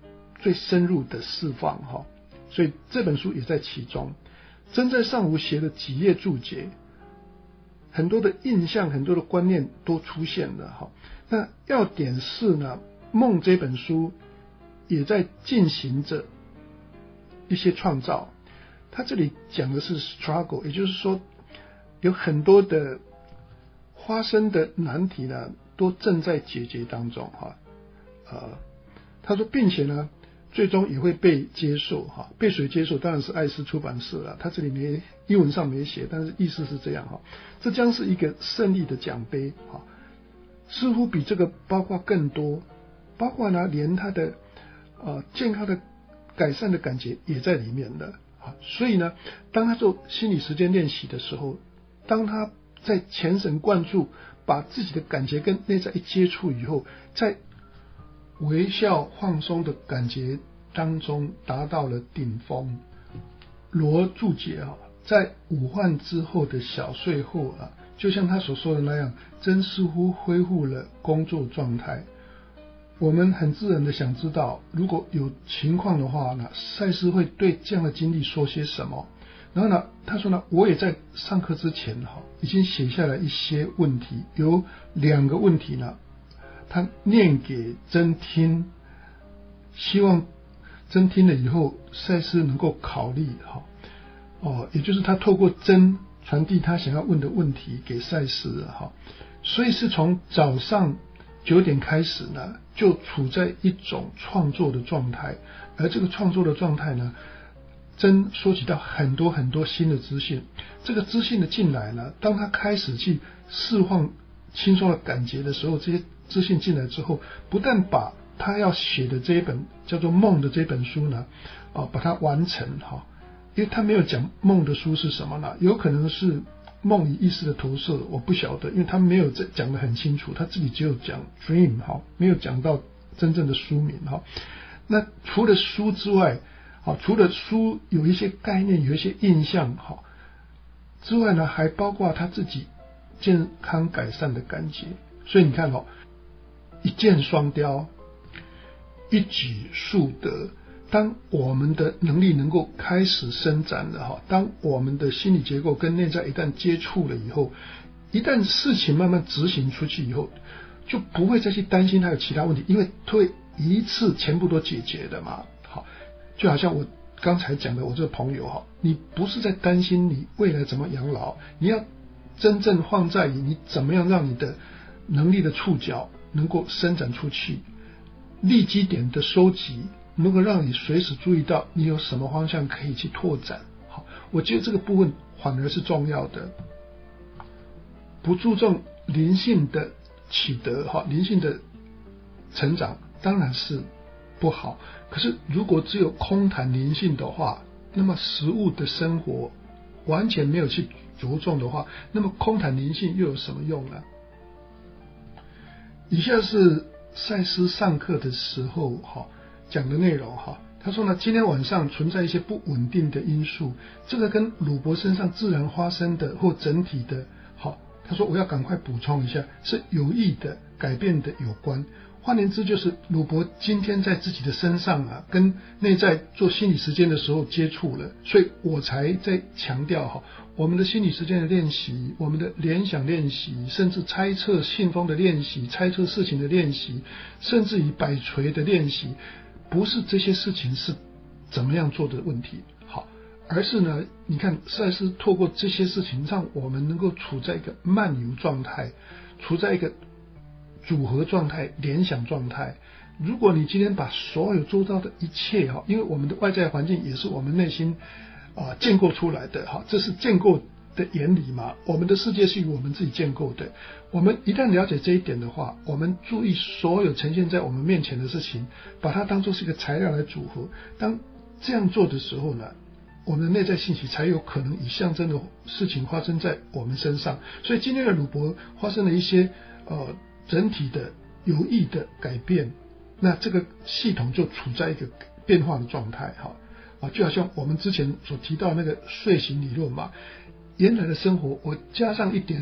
最深入的释放哈。所以这本书也在其中。真在上午写了几页注解，很多的印象，很多的观念都出现了哈。那要点是呢，梦这本书也在进行着一些创造。他这里讲的是 struggle， 也就是说有很多的发生的难题呢，都正在解决当中哈。他说，并且呢，最终也会被接受哈，被谁接受？当然是艾斯出版社了。他这里英文上没写，但是意思是这样哈。这将是一个胜利的奖杯哈，似乎比这个包括更多，包括呢连他的健康的改善的感觉也在里面的啊。所以呢，当他做心理时间练习的时候，当他在全神贯注，把自己的感觉跟内在一接触以后，在微笑放松的感觉当中达到了顶峰。罗注解啊，在午饭之后的小睡后啊，就像他所说的那样，真似乎恢复了工作状态。我们很自然的想知道，如果有情况的话呢，赛斯会对这样的经历说些什么。然后呢，他说呢，我也在上课之前已经写下来一些问题，有2个问题呢，他念给真听，希望真听了以后赛斯能够考虑也就是他透过真传递他想要问的问题给赛斯所以是从早上9点开始呢，就处在一种创作的状态，而这个创作的状态呢，真收集到很多很多新的资讯。这个资讯的进来呢，当他开始去释放轻松的感觉的时候，这些资讯进来之后，不但把他要写的这一本叫做梦的这本书呢，把它完成因为他没有讲梦的书是什么呢？有可能是梦与意识的投射，我不晓得，因为他没有讲得很清楚，他自己只有讲 dream 没有讲到真正的书名那除了书之外，除了书有一些概念，有一些印象之外呢，还包括他自己健康改善的感觉。所以你看一箭双雕，一举数得。当我们的能力能够开始伸展了当我们的心理结构跟内在一旦接触了以后，一旦事情慢慢执行出去以后，就不会再去担心还有其他问题，因为会一次全部都解决的嘛。就好像我刚才讲的，我这个朋友你不是在担心你未来怎么养老，你要真正放在你怎么样让你的能力的触角能够伸展出去，利基点的收集能够让你随时注意到你有什么方向可以去拓展。我觉得这个部分反而是重要的。不注重灵性的取得灵性的成长当然是不好，可是如果只有空谈灵性的话，那么实物的生活完全没有去着重的话，那么空谈灵性又有什么用呢？以下是赛斯上课的时候讲的内容他说呢，今天晚上存在一些不稳定的因素，这个跟鲁伯身上自然发生的或整体的他说我要赶快补充一下，是有意的改变的有关。换言之，就是鲁伯今天在自己的身上跟内在做心理时间的时候接触了，所以我才在强调我们的心理时间的练习，我们的联想练习，甚至猜测信封的练习，猜测事情的练习，甚至于摆锤的练习，不是这些事情是怎么样做的问题而是呢，你看赛斯透过这些事情让我们能够处在一个漫游状态，处在一个组合状态，联想状态。如果你今天把所有周遭的一切因为我们的外在环境也是我们内心建构出来的这是建构的原理嘛，我们的世界是由我们自己建构的。我们一旦了解这一点的话，我们注意所有呈现在我们面前的事情，把它当作是一个材料来组合。当这样做的时候呢，我们的内在信息才有可能以象征的事情发生在我们身上。所以今天的鲁伯发生了一些整体的有意的改变，那这个系统就处在一个变化的状态就好像我们之前所提到那个睡醒理论嘛，原来的生活我加上一点点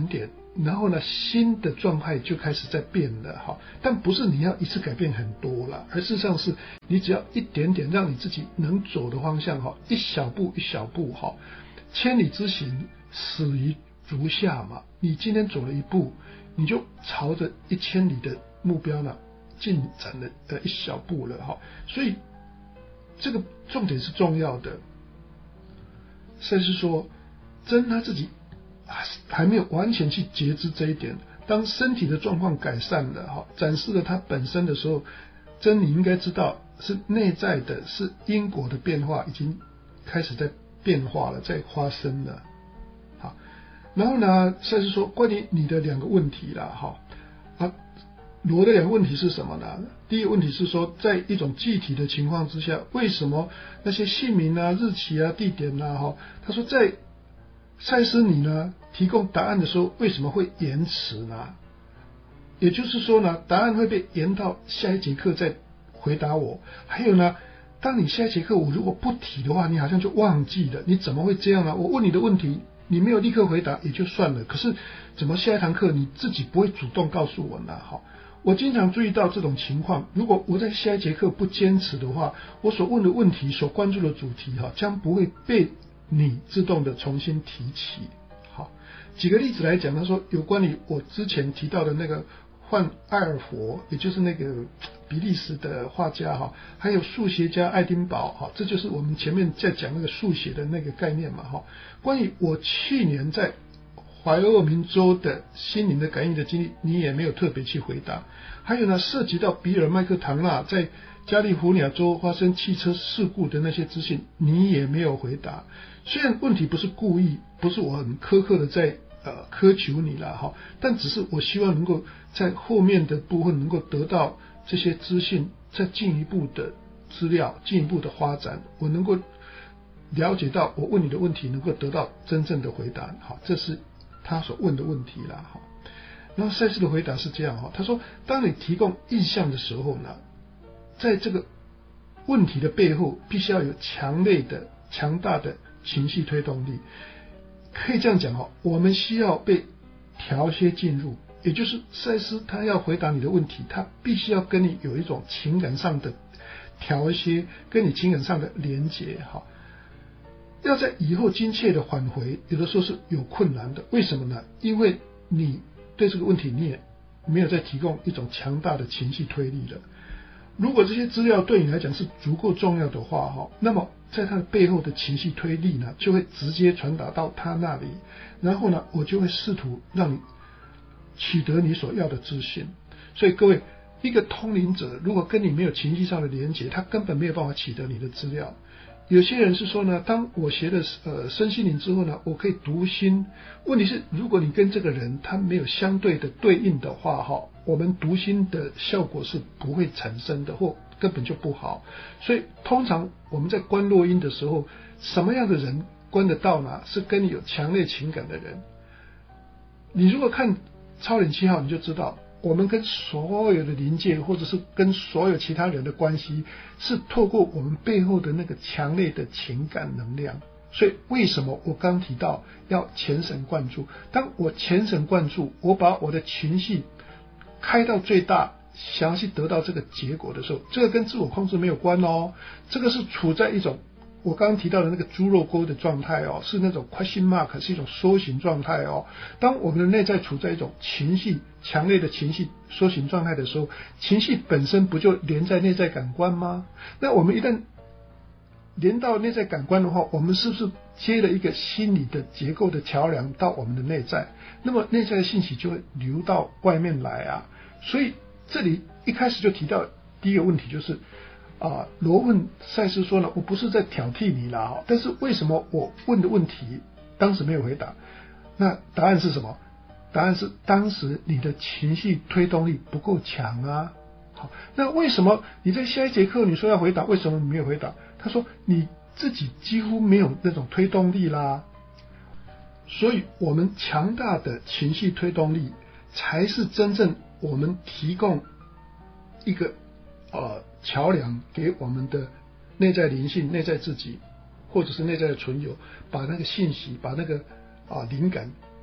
然后呢，新的状态就开始在变了哈。但不是你要一次改变很多了，而事实上是你只要一点点让你自己能走的方向哈，一小步一小步哈，千里之行始于足下嘛。你今天走了一步，你就朝着1000里的目标呢进展了一小步了哈。所以这个重点是重要的。赛斯说，真他自己还没有完全去觉知这一点。当身体的状况改善了，展示了他本身的时候，真你应该知道是内在的，是因果的变化已经开始在变化了，在发生了。好，然后呢，赛斯说关于你的2个问题啦，罗的2个问题是什么呢？第一个问题是说，在一种具体的情况之下，为什么那些姓名啊、日期啊、地点啊，他说在赛斯你呢提供答案的时候，为什么会延迟呢？也就是说呢，答案会被延到下一节课再回答我。还有呢，当你下一节课我如果不提的话，你好像就忘记了，你怎么会这样呢？我问你的问题，你没有立刻回答也就算了，可是怎么下一堂课你自己不会主动告诉我呢？我经常注意到这种情况，如果我在下一节课不坚持的话，我所问的问题、所关注的主题将不会被你自动的重新提起。好，举个例子来讲，他说有关于我之前提到的那个范艾尔佛，也就是那个比利时的画家还有数学家爱丁堡这就是我们前面在讲那个数学的那个概念嘛关于我去年在怀俄明州的心灵的感应的经历，你也没有特别去回答。还有呢，涉及到比尔麦克唐纳在加利福尼亚州发生汽车事故的那些资讯，你也没有回答。虽然问题不是故意，不是我很苛刻的在苛求你啦但只是我希望能够在后面的部分能够得到这些资讯，再进一步的资料，进一步的发展，我能够了解到我问你的问题能够得到真正的回答。这是他所问的问题啦然后赛斯的回答是这样他说，当你提供意向的时候呢，在这个问题的背后必须要有强大的情绪推动力。可以这样讲我们需要被调节进入，也就是赛斯他要回答你的问题，他必须要跟你有一种情感上的调节，跟你情感上的连结要在以后精确的返回，有的时候是有困难的。为什么呢？因为你对这个问题你也没有再提供一种强大的情绪推力了。如果这些资料对你来讲是足够重要的话那么在它的背后的情绪推力呢，就会直接传达到他那里，然后呢，我就会试图让你取得你所要的资讯。所以各位，一个通灵者如果跟你没有情绪上的连结，他根本没有办法取得你的资料。有些人是说呢，当我学了身心灵之后呢，我可以读心。问题是，如果你跟这个人他没有相对的对应的话我们读心的效果是不会产生的，或根本就不好。所以通常我们在观落阴的时候，什么样的人观得到呢？是跟你有强烈情感的人。你如果看超灵7号，你就知道我们跟所有的灵界或者是跟所有其他人的关系，是透过我们背后的那个强烈的情感能量。所以为什么我刚提到要全神贯注？当我全神贯注，我把我的情绪开到最大，想要去得到这个结果的时候，这个跟自我控制没有关这个是处在一种我刚刚提到的那个猪肉沟的状态是那种 question mark， 是一种缩形状态当我们的内在处在一种情绪强烈的情绪缩形状态的时候，情绪本身不就连在内在感官吗？那我们一旦连到内在感官的话，我们是不是接了一个心理的结构的桥梁到我们的内在？那么内在的信息就会流到外面来啊。所以这里一开始就提到第一个问题就是罗问赛斯说呢，我不是在挑剔你啦但是为什么我问的问题当时没有回答？那答案是什么？答案是当时你的情绪推动力不够强啊。好，那为什么你在下一节课你说要回答，为什么你没有回答？他说你自己几乎没有那种推动力啦。所以我们强大的情绪推动力才是真正我们提供一个桥梁给我们的内在灵性、内在自己，或者是内在的存有，把那个信息、把那个灵感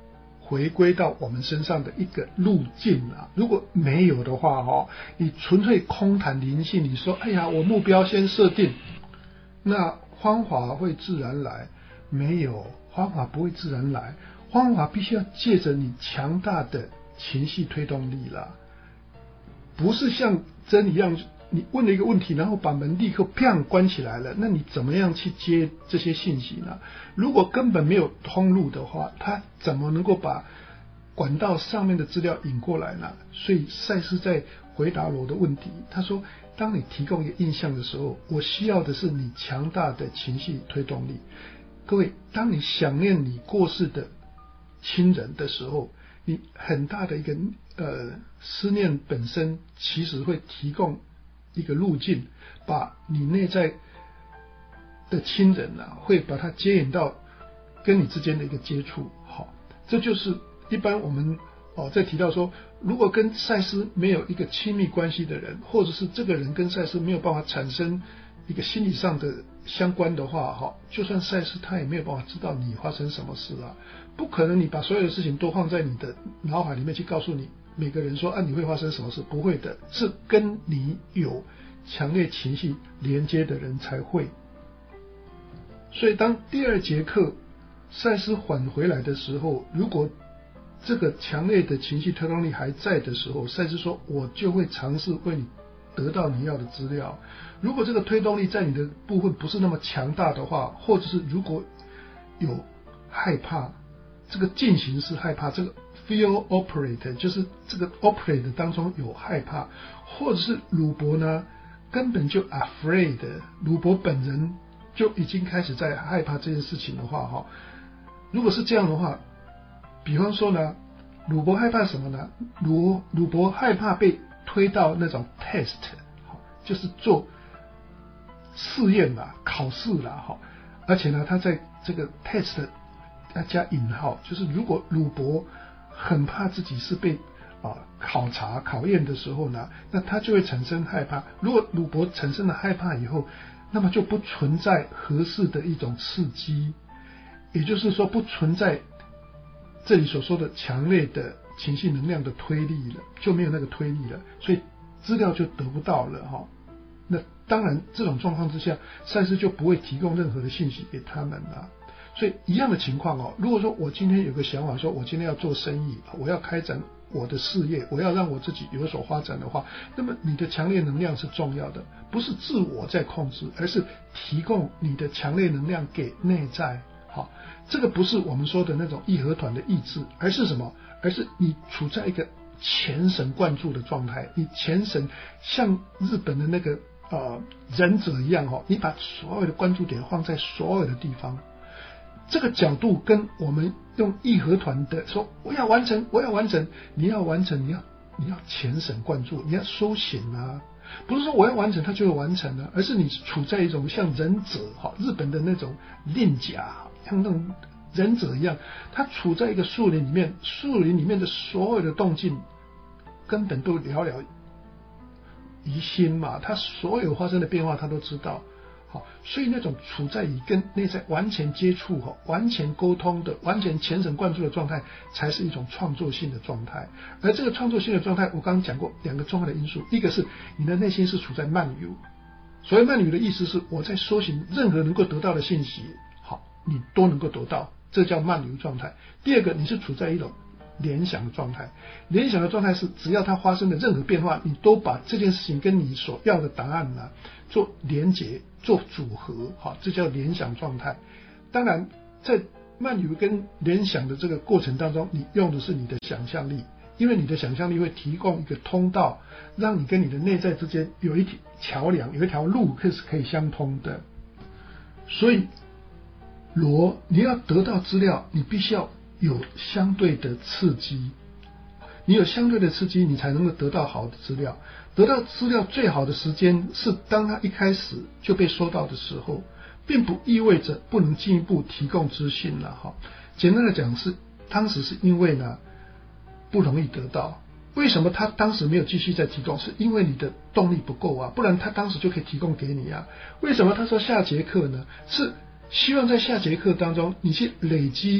回归到我们身上的一个路径啊。如果没有的话你纯粹空谈灵性，你说哎呀我目标先设定，那方法会自然来，没有，方法不会自然来，方法必须要借着你强大的情绪推动力啦，不是像真一样你问了一个问题，然后把门立刻砰关起来了，那你怎么样去接这些信息呢？如果根本没有通路的话，他怎么能够把管道上面的资料引过来呢？所以赛斯在回答我的问题，他说当你提供一个印象的时候，我需要的是你强大的情绪推动力。各位，当你想念你过世的亲人的时候，你很大的一个思念本身其实会提供一个路径，把你内在的亲人会把它接引到跟你之间的一个接触。好，这就是一般我们在提到说，如果跟赛斯没有一个亲密关系的人，或者是这个人跟赛斯没有办法产生一个心理上的相关的话，就算赛斯他也没有办法知道你发生什么事啊，不可能你把所有的事情都放在你的脑海里面去告诉你每个人说你会发生什么事，不会的，是跟你有强烈情绪连接的人才会。所以当第二节课赛斯返回来的时候，如果这个强烈的情绪推动力还在的时候，赛斯说我就会尝试为你得到你要的资料。如果这个推动力在你的部分不是那么强大的话，或者是如果有害怕，这个进行式害怕，这个 fear operate 就是这个 operate 当中有害怕，或者是鲁伯呢根本就 afraid， 鲁伯本人就已经开始在害怕这件事情的话，如果是这样的话，比方说呢，鲁伯害怕什么呢？鲁伯害怕被推到那种 test， 就是做试验啦、考试啦，而且呢，他在这个 test 要加引号，就是如果鲁伯很怕自己是被考察考验的时候呢，那他就会产生害怕。如果鲁伯产生了害怕以后，那么就不存在合适的一种刺激，也就是说不存在这里所说的强烈的情绪能量的推力了，就没有那个推力了，所以资料就得不到了那当然这种状况之下，赛斯就不会提供任何的信息给他们了。所以一样的情况如果说我今天有个想法，说我今天要做生意，我要开展我的事业，我要让我自己有所发展的话，那么你的强烈能量是重要的，不是自我在控制，而是提供你的强烈能量给内在。好，这个不是我们说的那种义和团的意志，而是什么？而是你处在一个全神贯注的状态，你全神像日本的那个忍者一样你把所有的关注点放在所有的地方。这个角度跟我们用义和团的说我要完成，你要完成，你要全神贯注，你要收心啊，不是说我要完成它就会完成了，而是你处在一种像忍者日本的那种练甲，像那种忍者一样，他处在一个树林里面，树林里面的所有的动静根本都了了于心嘛，他所有发生的变化他都知道。好，所以那种处在以跟内在完全接触完全沟通的完全全神贯注的状态，才是一种创作性的状态。而这个创作性的状态，我刚刚讲过两个重要的因素，一个是你的内心是处在慢游，所谓慢游的意思是我在搜寻任何能够得到的信息，好，你都能够得到，这叫慢游状态。第二个，你是处在一种联想的状态，联想的状态是只要它发生的任何变化，你都把这件事情跟你所要的答案做连结做组合，好，这叫联想状态。当然在慢游跟联想的这个过程当中，你用的是你的想象力，因为你的想象力会提供一个通道，让你跟你的内在之间有一条桥梁，有一条路是可以相通的。所以你要得到资料，你必须要有相对的刺激，你有相对的刺激，你才能够得到好的资料。得到资料最好的时间是当他一开始就被收到的时候，并不意味着不能进一步提供资讯了简单的讲是，当时是因为不容易得到。为什么他当时没有继续再提供？是因为你的动力不够啊，不然他当时就可以提供给你啊。为什么他说下节课呢？是希望在下节课当中你去累积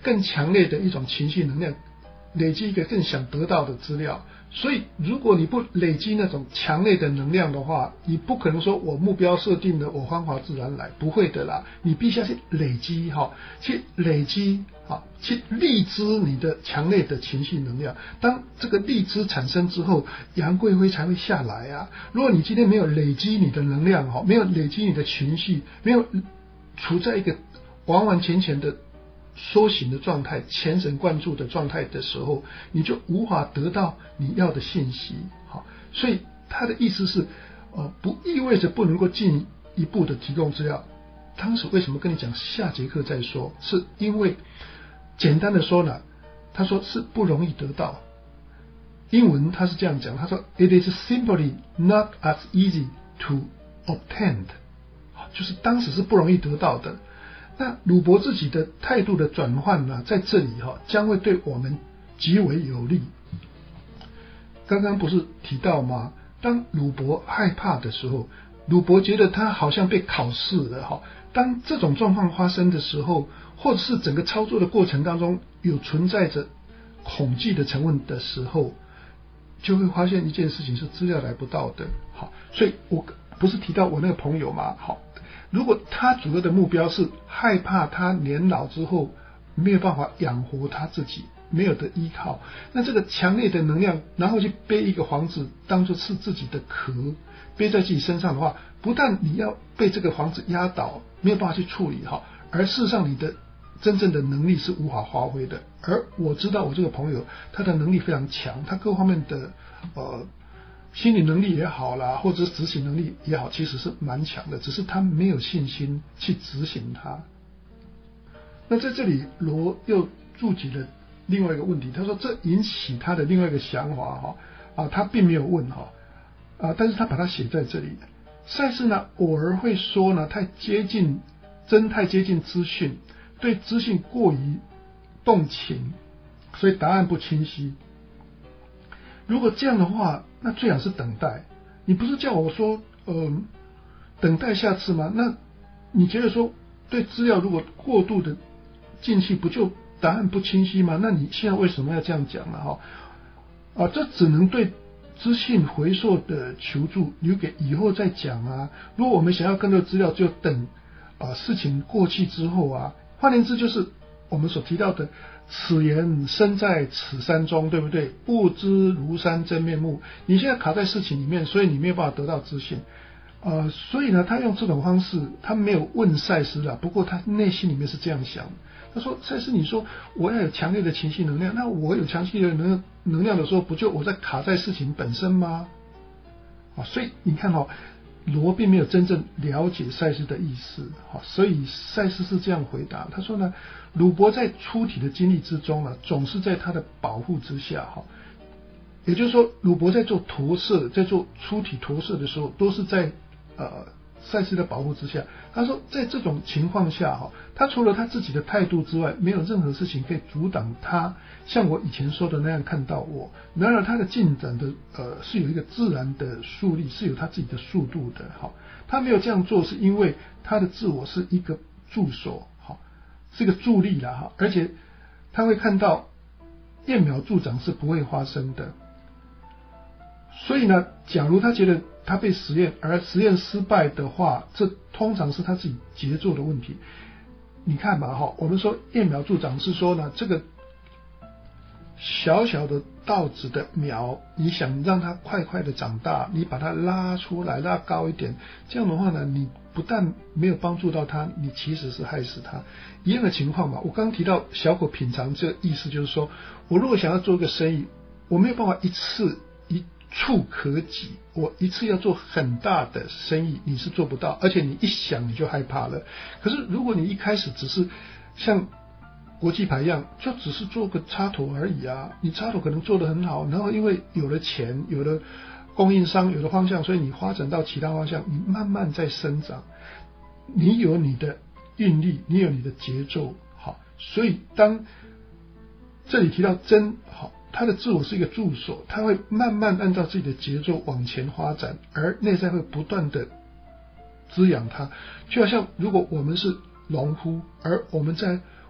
更强烈的一种情绪能量，累积一个更想得到的资料。所以如果你不累积那种强烈的能量的话，你不可能说我目标设定了，我方法自然来，不会的啦。你必须要去累积去累积去荔枝你的强烈的情绪能量。当这个荔枝产生之后，杨贵妃才会下来啊。如果你今天没有累积你的能量没有累积你的情绪，没有处在一个完完全全的修行的状态，全神贯注的状态的时候，你就无法得到你要的信息。所以他的意思是不意味着不能够进一步的提供资料。当时为什么跟你讲下节课再说，是因为简单的说呢，他说是不容易得到。英文他是这样讲，他说 It is simply not as easy to obtain， 就是当时是不容易得到的。那鲁伯自己的态度的转换呢，在这里将会对我们极为有利。刚刚不是提到吗？当鲁伯害怕的时候，鲁伯觉得他好像被考试了当这种状况发生的时候，或者是整个操作的过程当中有存在着恐惧的成分的时候，就会发现一件事情是资料来不到的。所以我不是提到我那个朋友吗？如果他主要的目标是害怕他年老之后没有办法养活他自己，没有的依靠，那这个强烈的能量然后去背一个房子当作是自己的壳背在自己身上的话，不但你要被这个房子压倒，没有办法去处理而事实上你的真正的能力是无法发挥的。而我知道我这个朋友他的能力非常强，他各方面的心理能力也好啦，或者是执行能力也好，其实是蛮强的，只是他没有信心去执行它。那在这里罗又注解了另外一个问题，他说这引起他的另外一个想法他并没有问但是他把它写在这里。赛斯呢偶尔会说呢太接近资讯，对资讯过于动情，所以答案不清晰。如果这样的话，那最好是等待。你不是叫我说等待下次吗？那你觉得说对资料如果过度的进去，不就答案不清晰吗？那你现在为什么要这样讲呢？这只能对资讯回溯的求助留给以后再讲啊。如果我们想要更多资料，就等事情过去之后啊。换言之，就是我们所提到的此言身在此山中，对不对？不知庐山真面目。你现在卡在事情里面，所以你没有办法得到资讯。所以呢，他用这种方式，他没有问赛斯了，不过他内心里面是这样想。他说：“赛斯，你说我要有强烈的情绪能量，那我有强烈的能量的时候，不就我在卡在事情本身吗？”所以你看罗并没有真正了解赛斯的意思，所以赛斯是这样回答。他说呢，鲁伯在出体的经历之中呢，总是在他的保护之下，也就是说，鲁伯在做投射，在做出体投射的时候，都是在赛斯的保护之下。他说，在这种情况下他除了他自己的态度之外，没有任何事情可以阻挡他像我以前说的那样看到我。然而他的进展的是有一个自然的速率，是有他自己的速度的。他没有这样做是因为他的自我是一个助手，是一个助力啦，而且他会看到揠苗助长是不会发生的。所以呢，假如他觉得他被实验而实验失败的话，这通常是他自己节奏的问题。你看嘛我们说揠苗助长是说呢，这个小小的稻子的苗，你想让它快快的长大，你把它拉出来拉高一点，这样的话呢，你不但没有帮助到它，你其实是害死它。一样的情况嘛，我刚刚提到小口品尝，这个意思就是说，我如果想要做一个生意，我没有办法一触可及，我一次要做很大的生意，你是做不到，而且你一想你就害怕了。可是如果你一开始只是像国际牌一样，就只是做个插头而已啊，你插头可能做得很好，然后因为有了钱，有了供应商，有了方向，所以你发展到其他方向，你慢慢在生长，你有你的韵律，你有你的节奏。所以当这里提到真他的自我是一个助手，他会慢慢按照自己的节奏往前发展，而内在会不断的滋养他。就好像如果我们是农夫，而我们在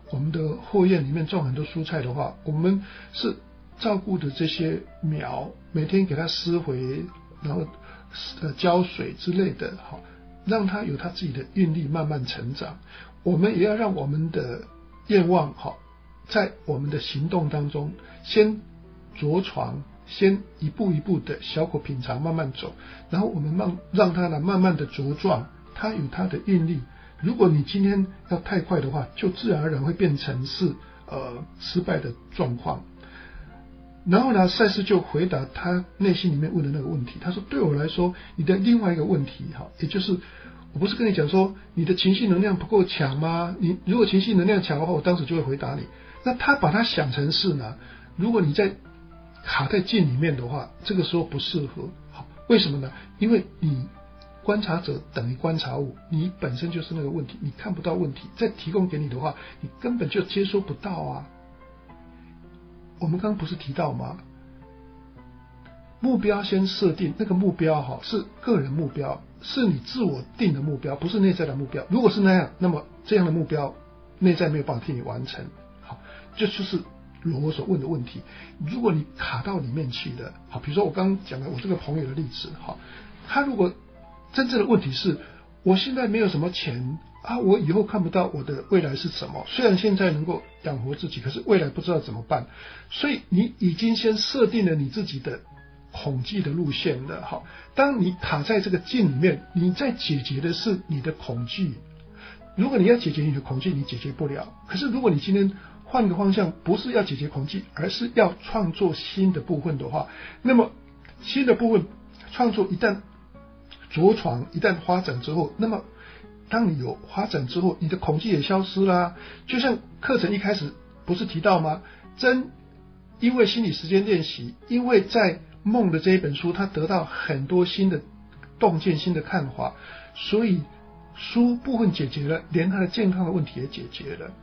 我们的后院里面种很多蔬菜的话，我们是照顾的这些苗，每天给它施肥，然后浇水之类的，好，让它有它自己的韵律慢慢成长。我们也要让我们的愿望，好，在我们的行动当中先着床，先一步一步的小口品尝，慢慢走，然后我们让它呢慢慢的茁壮，它有它的韵律。如果你今天要太快的话，就自然而然会变成是失败的状况。然后呢，赛斯就回答他内心里面问的那个问题，他说：“对我来说，你的另外一个问题，哈，也就是我不是跟你讲说你的情绪能量不够强吗？你如果情绪能量强的话，我当时就会回答你。那他把它想成是呢，如果你在卡在境里面的话，这个时候不适合。好，为什么呢？因为你观察者等于观察物，你本身就是那个问题，你看不到问题，再提供给你的话，你根本就接收不到啊。我们刚刚不是提到吗？目标先设定，那个目标是个人目标，是你自我定的目标，不是内在的目标。如果是那样，那么这样的目标内在没有办法替你完成。好，这就是我所问的问题。如果你卡到里面去的，好，比如说我刚刚讲的我这个朋友的例子，好，他如果真正的问题是我现在没有什么钱啊，我以后看不到我的未来是什么，虽然现在能够养活自己，可是未来不知道怎么办。所以你已经先设定了你自己的恐惧的路线了。好，当你卡在这个境里面，你在解决的是你的恐惧。如果你要解决你的恐惧，你解决不了。可是如果你今天换个方向，不是要解决恐惧，而是要创作新的部分的话，那么新的部分创作一旦着床，一旦发展之后，那么当你有发展之后，你的恐惧也消失啦。就像课程一开始不是提到吗？因为心理时间练习，因为在梦的这一本书，他得到很多新的洞见、新的看法，所以书部分解决了，连他的健康的问题也解决了。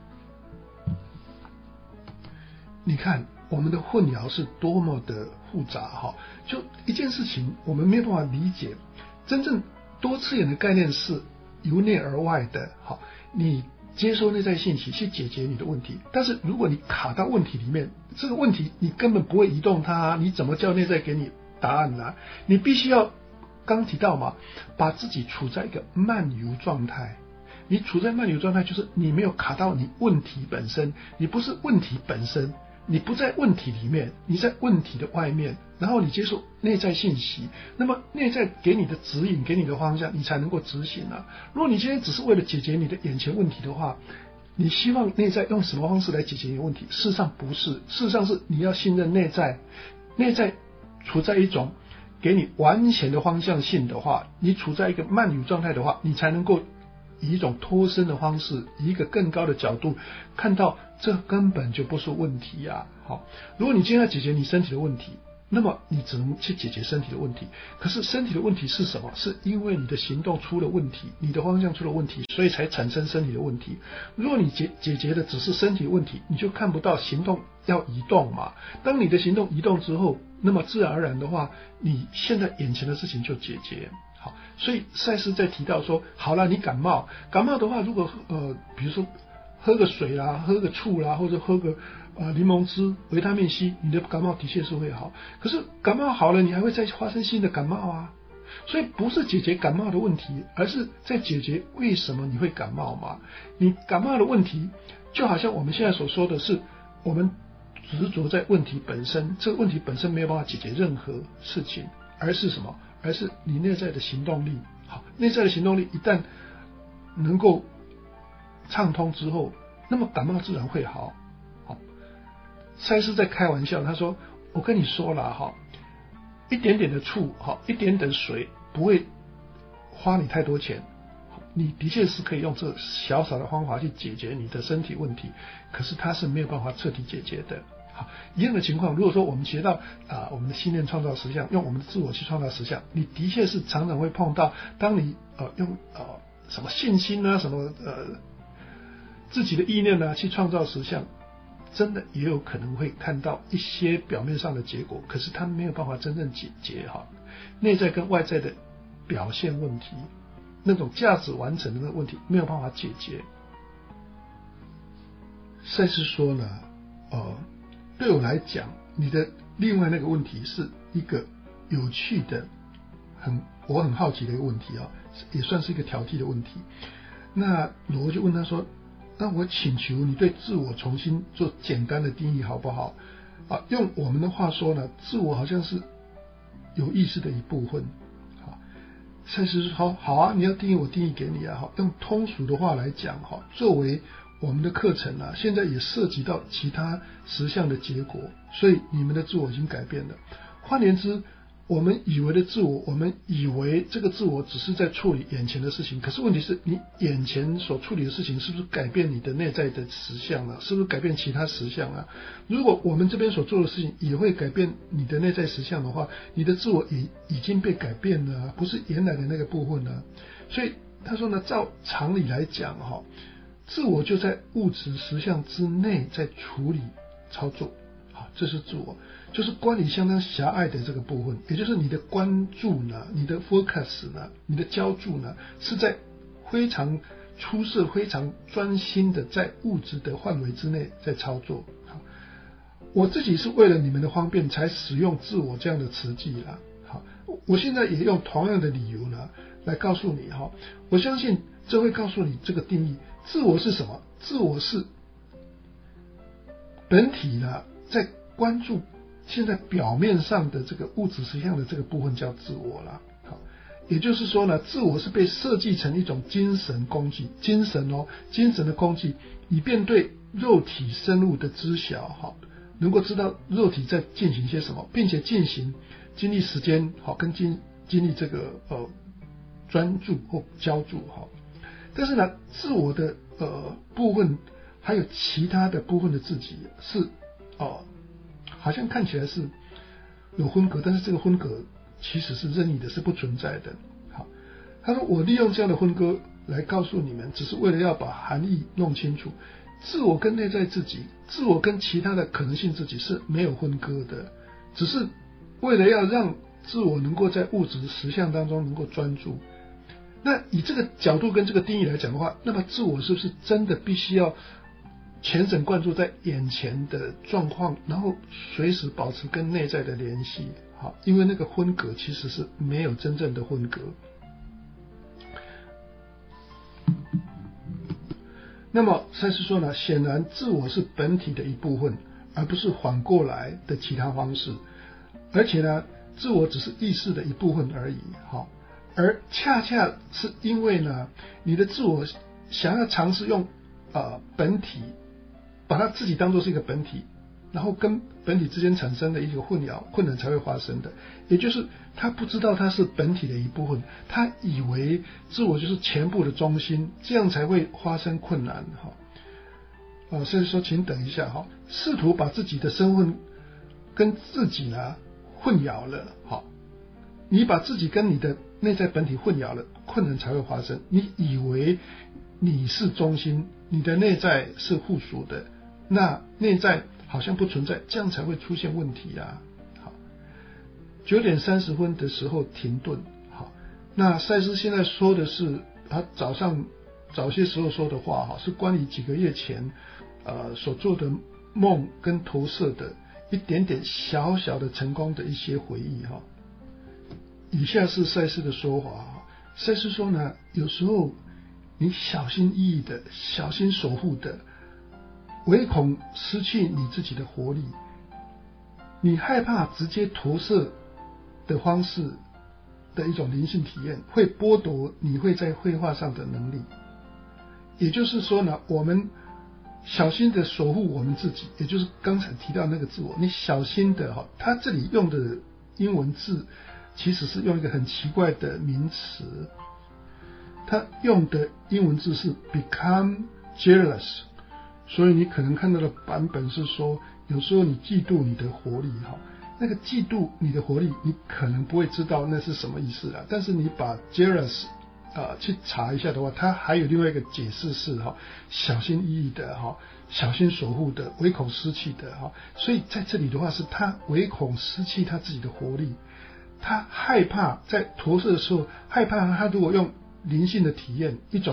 你看我们的混淆是多么的复杂哈！就一件事情，我们没有办法理解。真正多次元的概念是由内而外的，好，你接收内在信息去解决你的问题。但是如果你卡到问题里面，这个问题你根本不会移动它，你怎么叫内在给你答案呢？你必须要刚提到嘛，把自己处在一个漫游状态。你处在漫游状态，就是你没有卡到你问题本身，你不是问题本身，你不在问题里面，你在问题的外面，然后你接受内在信息，那么内在给你的指引，给你的方向，你才能够执行啊。如果你今天只是为了解决你的眼前问题的话，你希望内在用什么方式来解决你的问题？事实上不是，事实上是你要信任内在，内在处在一种给你完全的方向性的话，你处在一个漫游状态的话，你才能够以一种脱身的方式，以一个更高的角度看到这根本就不是问题啊。好，如果你今天要解决你身体的问题，那么你只能去解决身体的问题。可是身体的问题是什么？是因为你的行动出了问题，你的方向出了问题，所以才产生身体的问题。如果你解决的只是身体问题，你就看不到行动要移动嘛。当你的行动移动之后，那么自然而然的话，你现在眼前的事情就解决。好，所以赛斯在提到说，好了，你感冒的话，如果比如说喝个水啦，喝个醋啦，或者喝个柠檬汁、维他命 C， 你的感冒的确是会好。可是感冒好了，你还会再发生新的感冒啊。所以不是解决感冒的问题，而是在解决为什么你会感冒嘛。你感冒的问题，就好像我们现在所说的是，我们执着在问题本身，这个问题本身没有办法解决任何事情，而是什么？而是你内在的行动力。好，内在的行动力一旦能够畅通之后，那么感冒自然会好。好，赛斯在开玩笑，他说：“我跟你说了哈，一点点的醋，好，一点点水不会花你太多钱。你的确是可以用这小小的方法去解决你的身体问题，可是它是没有办法彻底解决的。”一样的情况，如果说我们学到我们的信念创造实相，用我们的自我去创造实相，你的确是常常会碰到，当你用什么信心啊，什么自己的意念啊去创造实相，真的也有可能会看到一些表面上的结果，可是它没有办法真正解决内在跟外在的表现问题，那种价值完成的那个问题没有办法解决。 赛斯说呢，对我来讲，你的另外那个问题是一个有趣的，我很好奇的一个问题啊，也算是一个挑剔的问题。那罗就问他说：“那我请求你对自我重新做简单的定义好不好？用我们的话说呢，自我好像是有意识的一部分。”赛斯说：“好啊，你要定义我定义给你啊。用通俗的话来讲，作为我们的课程啊，现在也涉及到其他实相的结果，所以你们的自我已经改变了。换言之，我们以为的自我，我们以为这个自我只是在处理眼前的事情，可是问题是你眼前所处理的事情是不是改变你的内在的实相了？是不是改变其他实相了？如果我们这边所做的事情也会改变你的内在实相的话，你的自我也已经被改变了，不是原来的那个部分了。所以他说呢，照常理来讲自我就在物质实相之内在处理操作，这是自我，就是观理相当狭隘的这个部分，也就是你的关注呢，你的 focus 呢，你的焦注呢，是在非常出色、非常专心的在物质的范围之内在操作。我自己是为了你们的方便才使用自我这样的词句啦。我现在也用同样的理由呢来告诉你我相信这会告诉你这个定义。自我是什么？自我是本体呢在关注现在表面上的这个物质实相的这个部分叫自我了。也就是说呢，自我是被设计成一种精神工具，精神的工具，以便对肉体深入的知晓能够知道肉体在进行些什么，并且经历时间跟经历这个专注或焦注但是呢，自我的部分还有其他的部分的自己是好像看起来是有分隔，但是这个分隔其实是任意的，是不存在的。他说我利用这样的分割来告诉你们，只是为了要把含义弄清楚。自我跟内在自己，自我跟其他的可能性自己是没有分割的，只是为了要让自我能够在物质实相当中能够专注。那以这个角度跟这个定义来讲的话，那么自我是不是真的必须要全神贯注在眼前的状况，然后随时保持跟内在的联系？因为那个分隔其实是没有真正的分隔。那么赛斯说呢，显然自我是本体的一部分，而不是反过来的其他方式。而且呢，自我只是意识的一部分而已。而恰恰是因为呢，你的自我想要尝试用本体，把它自己当作是一个本体，然后跟本体之间产生的一个混淆，困难才会发生的。也就是他不知道他是本体的一部分，他以为自我就是全部的中心，这样才会发生困难。所以说请等一下试图把自己的身份跟自己呢混淆了，你把自己跟你的内在本体混淆了，困难才会发生。你以为你是中心，你的内在是附属的，那内在好像不存在，这样才会出现问题啊。9点30分的时候停顿。那赛斯现在说的是他早些时候说的话是关于几个月前所做的梦跟投射的一点点小小的成功的一些回忆以下是赛斯的说法。赛斯说呢，有时候你小心翼翼的、小心守护的，唯恐失去你自己的活力，你害怕直接投射的方式的一种灵性体验会剥夺你会在绘画上的能力。也就是说呢，我们小心的守护我们自己，也就是刚才提到那个自我，你小心的他这里用的英文字其实是用一个很奇怪的名词，他用的英文字是 become jealous， 所以你可能看到的版本是说，有时候你嫉妒你的活力那个嫉妒你的活力，你可能不会知道那是什么意思啦，但是你把 jealous去查一下的话，它还有另外一个解释是小心翼翼的小心守护的，唯恐失去的所以在这里的话是他唯恐失去他自己的活力，他害怕在投射的时候，害怕他如果用灵性的体验，一种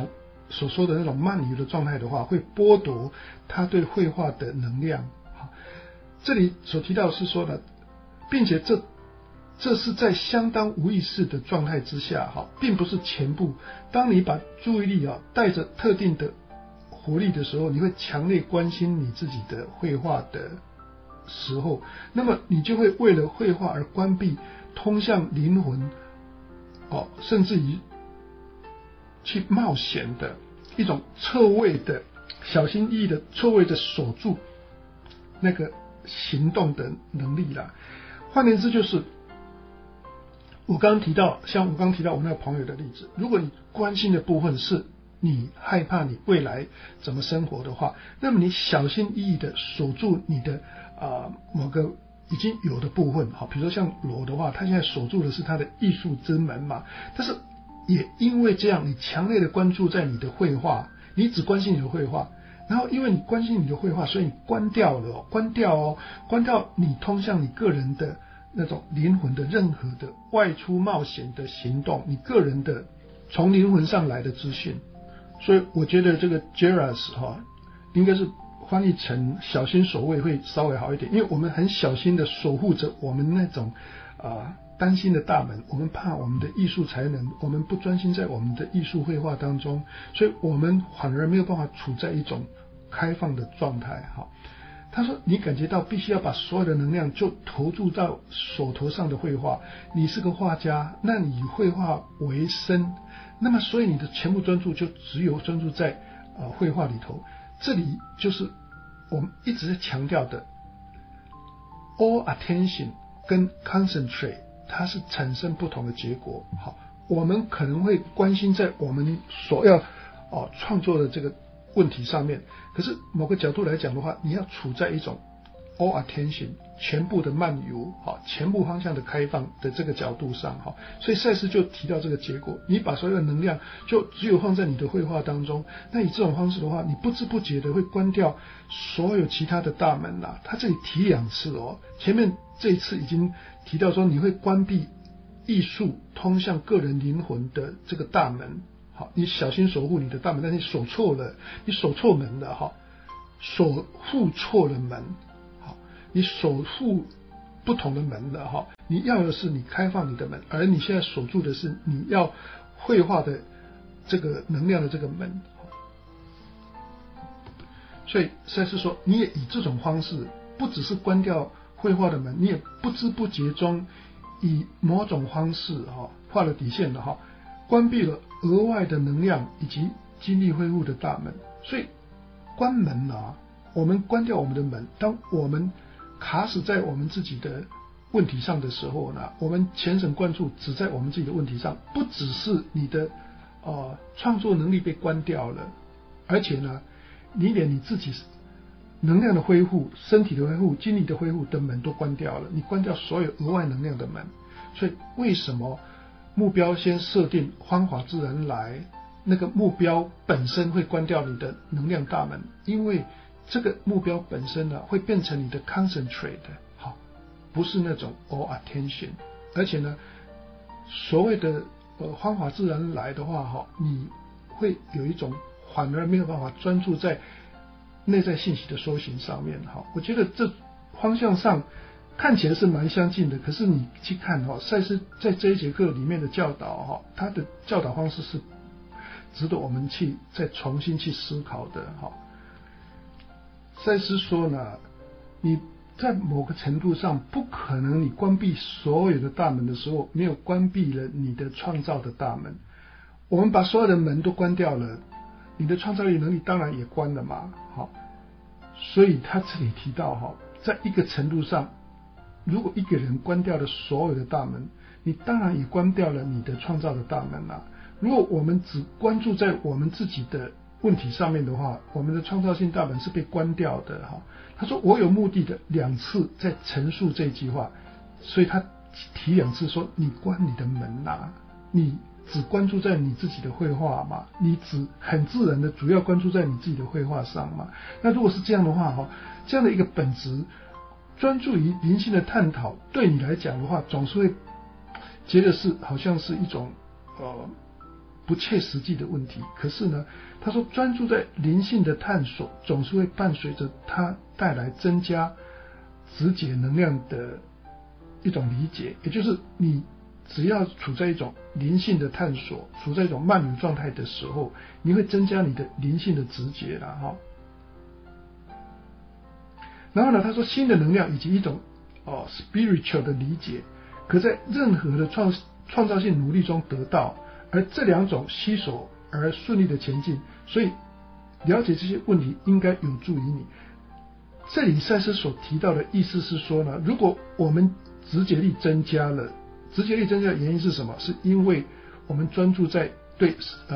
所说的那种慢游的状态的话，会剥夺他对绘画的能量。这里所提到的是说呢，并且这是在相当无意识的状态之下，并不是全部。当你把注意力带着特定的活力的时候，你会强烈关心你自己的绘画的时候，那么你就会为了绘画而关闭通向灵魂甚至于去冒险的一种错位的小心翼翼的错位的锁住那个行动的能力啦。换言之，就是我刚刚提到我那个朋友的例子，如果你关心的部分是你害怕你未来怎么生活的话，那么你小心翼翼的锁住你的某个已经有的部分，比如说像罗的话，他现在锁住的是他的艺术之门嘛，但是也因为这样，你强烈的关注在你的绘画，你只关心你的绘画，然后因为你关心你的绘画，所以你关掉你通向你个人的那种灵魂的任何的外出冒险的行动，你个人的从灵魂上来的资讯。所以我觉得这个 Jairus 应该是翻译成小心守卫会稍微好一点，因为我们很小心的守护着我们那种担心的大门，我们怕我们的艺术才能，我们不专心在我们的艺术绘画当中，所以我们反而没有办法处在一种开放的状态。他说你感觉到必须要把所有的能量就投注到手头上的绘画，你是个画家，那你以绘画为生，那么所以你的全部专注就只有专注在绘画里头。这里就是我们一直在强调的 all attention 跟 concentrate， 它是产生不同的结果。我们可能会关心在我们所要创作的这个问题上面，可是某个角度来讲的话，你要处在一种 all attention 全部的漫游全部方向的开放的这个角度上。所以赛斯就提到这个结果，你把所有的能量就只有放在你的绘画当中，那以这种方式的话，你不知不觉的会关掉所有其他的大门啦。他这里提2次前面这一次已经提到说你会关闭艺术通向个人灵魂的这个大门，你小心守护你的大门，但是你锁错了，你锁错门了守护错了门，你守护不同的门了你要的是你开放你的门，而你现在锁住的是你要绘画的这个能量的这个门。所以赛斯说，你也以这种方式，不只是关掉绘画的门，你也不知不觉中以某种方式画了底线了关闭了额外的能量以及精力恢复的大门。所以关门我们关掉我们的门，当我们卡死在我们自己的问题上的时候呢，我们全神贯注只在我们自己的问题上，不只是你的创作能力被关掉了，而且呢，你连你自己能量的恢复、身体的恢复、精力的恢复的门都关掉了，你关掉所有额外能量的门。所以为什么目标先设定，方法自然来，那个目标本身会关掉你的能量大门，因为这个目标本身呢会变成你的 concentrate， 不是那种 all attention。 而且呢，所谓的方法自然来的话你会有一种反而没有办法专注在内在信息的搜寻上面。我觉得这方向上看起来是蛮相近的，可是你去看赛斯在这一节课里面的教导他的教导方式是值得我们去再重新去思考的。赛斯说呢，你在某个程度上不可能你关闭所有的大门的时候没有关闭了你的创造的大门。我们把所有的门都关掉了，你的创造力能力当然也关了嘛。所以他这里提到在一个程度上，如果一个人关掉了所有的大门，你当然也关掉了你的创造的大门啦。如果我们只关注在我们自己的问题上面的话，我们的创造性大门是被关掉的。他说我有目的的2次在陈述这句话，所以他提2次说你关你的门啦，你只关注在你自己的绘画嘛，你只很自然的主要关注在你自己的绘画上嘛。那如果是这样的话这样的一个本质专注于灵性的探讨，对你来讲的话总是会觉得是好像是一种不切实际的问题。可是呢，他说专注在灵性的探索，总是会伴随着它带来增加直觉能量的一种理解，也就是你只要处在一种灵性的探索，处在一种慢流状态的时候，你会增加你的灵性的直觉啦哈。然后呢，他说新的能量以及一种spiritual 的理解，可在任何的创造性努力中得到，而这两种携手而顺利的前进，所以了解这些问题应该有助于你。这里赛斯所提到的意思是说呢，如果我们直觉力增加了，直觉力增加的原因是什么？是因为我们专注在对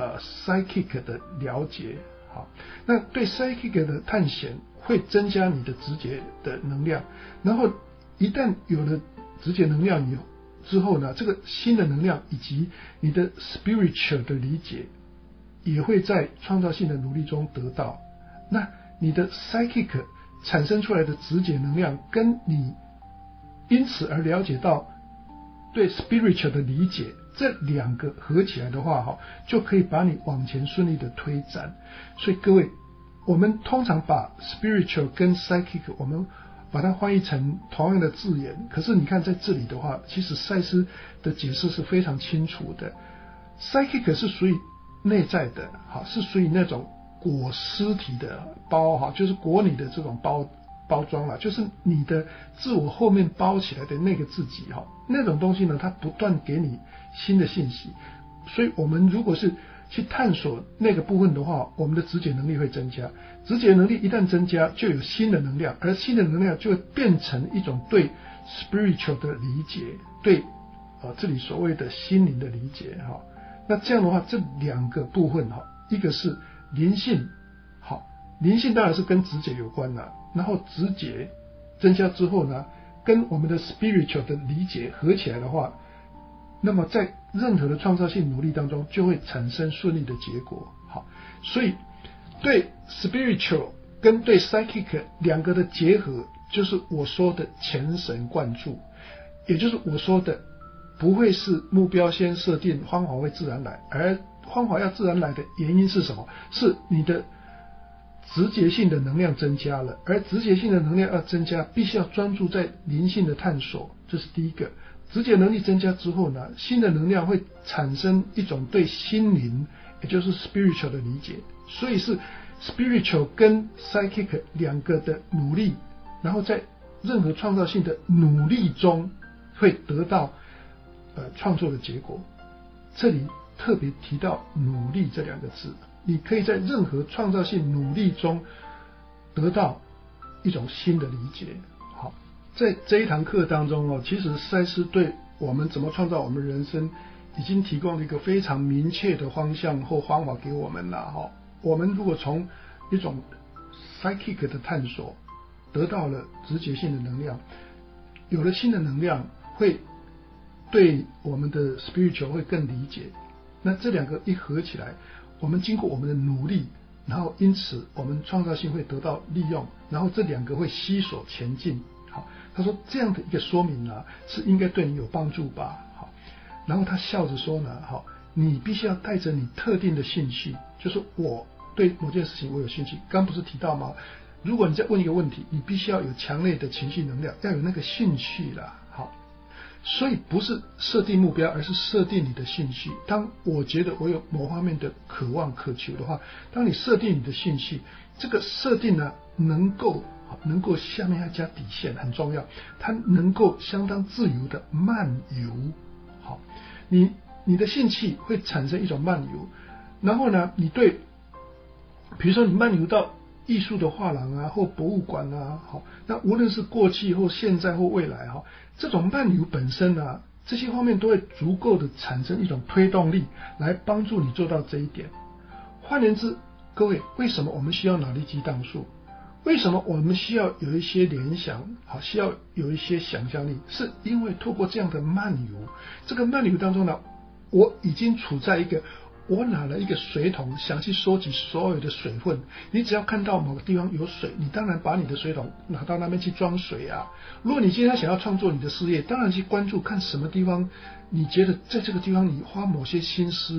psychic 的了解。好，那对 psychic 的探险会增加你的直觉的能量，然后一旦有了直觉能量之后呢，这个新的能量以及你的 spiritual 的理解也会在创造性的努力中得到。那你的 psychic 产生出来的直觉能量跟你因此而了解到对 spiritual 的理解，这两个合起来的话就可以把你往前顺利的推展。所以各位，我们通常把 spiritual 跟 psychic 我们把它翻译成同样的字眼，可是你看在这里的话，其实赛斯的解释是非常清楚的。psychic 是属于内在的，是属于那种裹尸体的包，就是裹你的这种包装啦，就是你的自我后面包起来的那个自己，那种东西呢，它不断给你新的信息。所以我们如果是去探索那个部分的话，我们的直觉能力会增加。直觉能力一旦增加，就有新的能量，而新的能量就会变成一种对 spiritual 的理解，对这里所谓的心灵的理解。那这样的话，这两个部分，一个是灵性，灵性当然是跟直觉有关了，然后直觉增加之后呢，跟我们的 spiritual 的理解合起来的话，那么在任何的创造性努力当中就会产生顺利的结果。好，所以对 spiritual 跟对 psychic 两个的结合，就是我说的全神贯注，也就是我说的不会是目标先设定，方法会自然来，而方法要自然来的原因是什么？是你的直觉性的能量增加了，而直觉性的能量要增加，必须要专注在灵性的探索，这是第一个。直觉能力增加之后呢，新的能量会产生一种对心灵，也就是 spiritual 的理解，所以是 spiritual 跟 psychic 两个的努力，然后在任何创造性的努力中会得到创作的结果。这里特别提到努力这两个字，你可以在任何创造性努力中得到一种新的理解。好，在这一堂课当中其实赛斯对我们怎么创造我们人生已经提供了一个非常明确的方向或方法给我们了。我们如果从一种 psychic 的探索得到了直觉性的能量，有了新的能量，会对我们的 spiritual 会更理解。那这两个一合起来，我们经过我们的努力，然后因此我们创造性会得到利用，然后这两个会携手前进。好，他说这样的一个说明呢，是应该对你有帮助吧。好，然后他笑着说呢，好，你必须要带着你特定的兴趣，就是我对某件事情我有兴趣，刚不是提到吗？如果你再问一个问题，你必须要有强烈的情绪能量，要有那个兴趣啦。好，所以不是设定目标，而是设定你的兴趣。当我觉得我有某方面的渴望渴求的话，当你设定你的兴趣，这个设定呢能够下面要加底线，很重要，它能够相当自由的漫游。好，你的兴趣会产生一种漫游，然后呢，你对，比如说你漫游到艺术的画廊啊，或博物馆啊，好，那无论是过去或现在或未来这种漫游本身啊，这些方面都会足够的产生一种推动力，来帮助你做到这一点。换言之，各位，为什么我们需要脑力激荡术？为什么我们需要有一些联想，需要有一些想象力？是因为透过这样的漫游，这个漫游当中呢，我已经处在一个，我拿了一个水桶，想去收集所有的水分。你只要看到某个地方有水，你当然把你的水桶拿到那边去装水啊。如果你今天想要创作你的事业，当然去关注看什么地方，你觉得在这个地方你花某些心思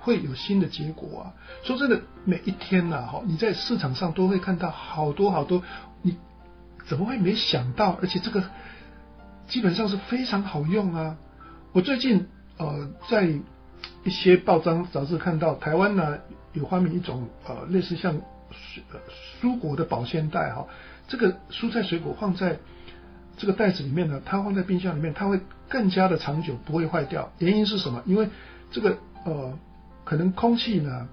会有新的结果啊。说真的，每一天啊，你在市场上都会看到好多好多，你怎么会没想到？而且这个基本上是非常好用啊。我最近在一些报章杂志看到台湾呢有发明一种类似像蔬果的保鲜袋哈，这个蔬菜水果放在这个袋子里面呢，它放在冰箱里面，它会更加的长久，不会坏掉。原因是什么？因为这个可能空气呢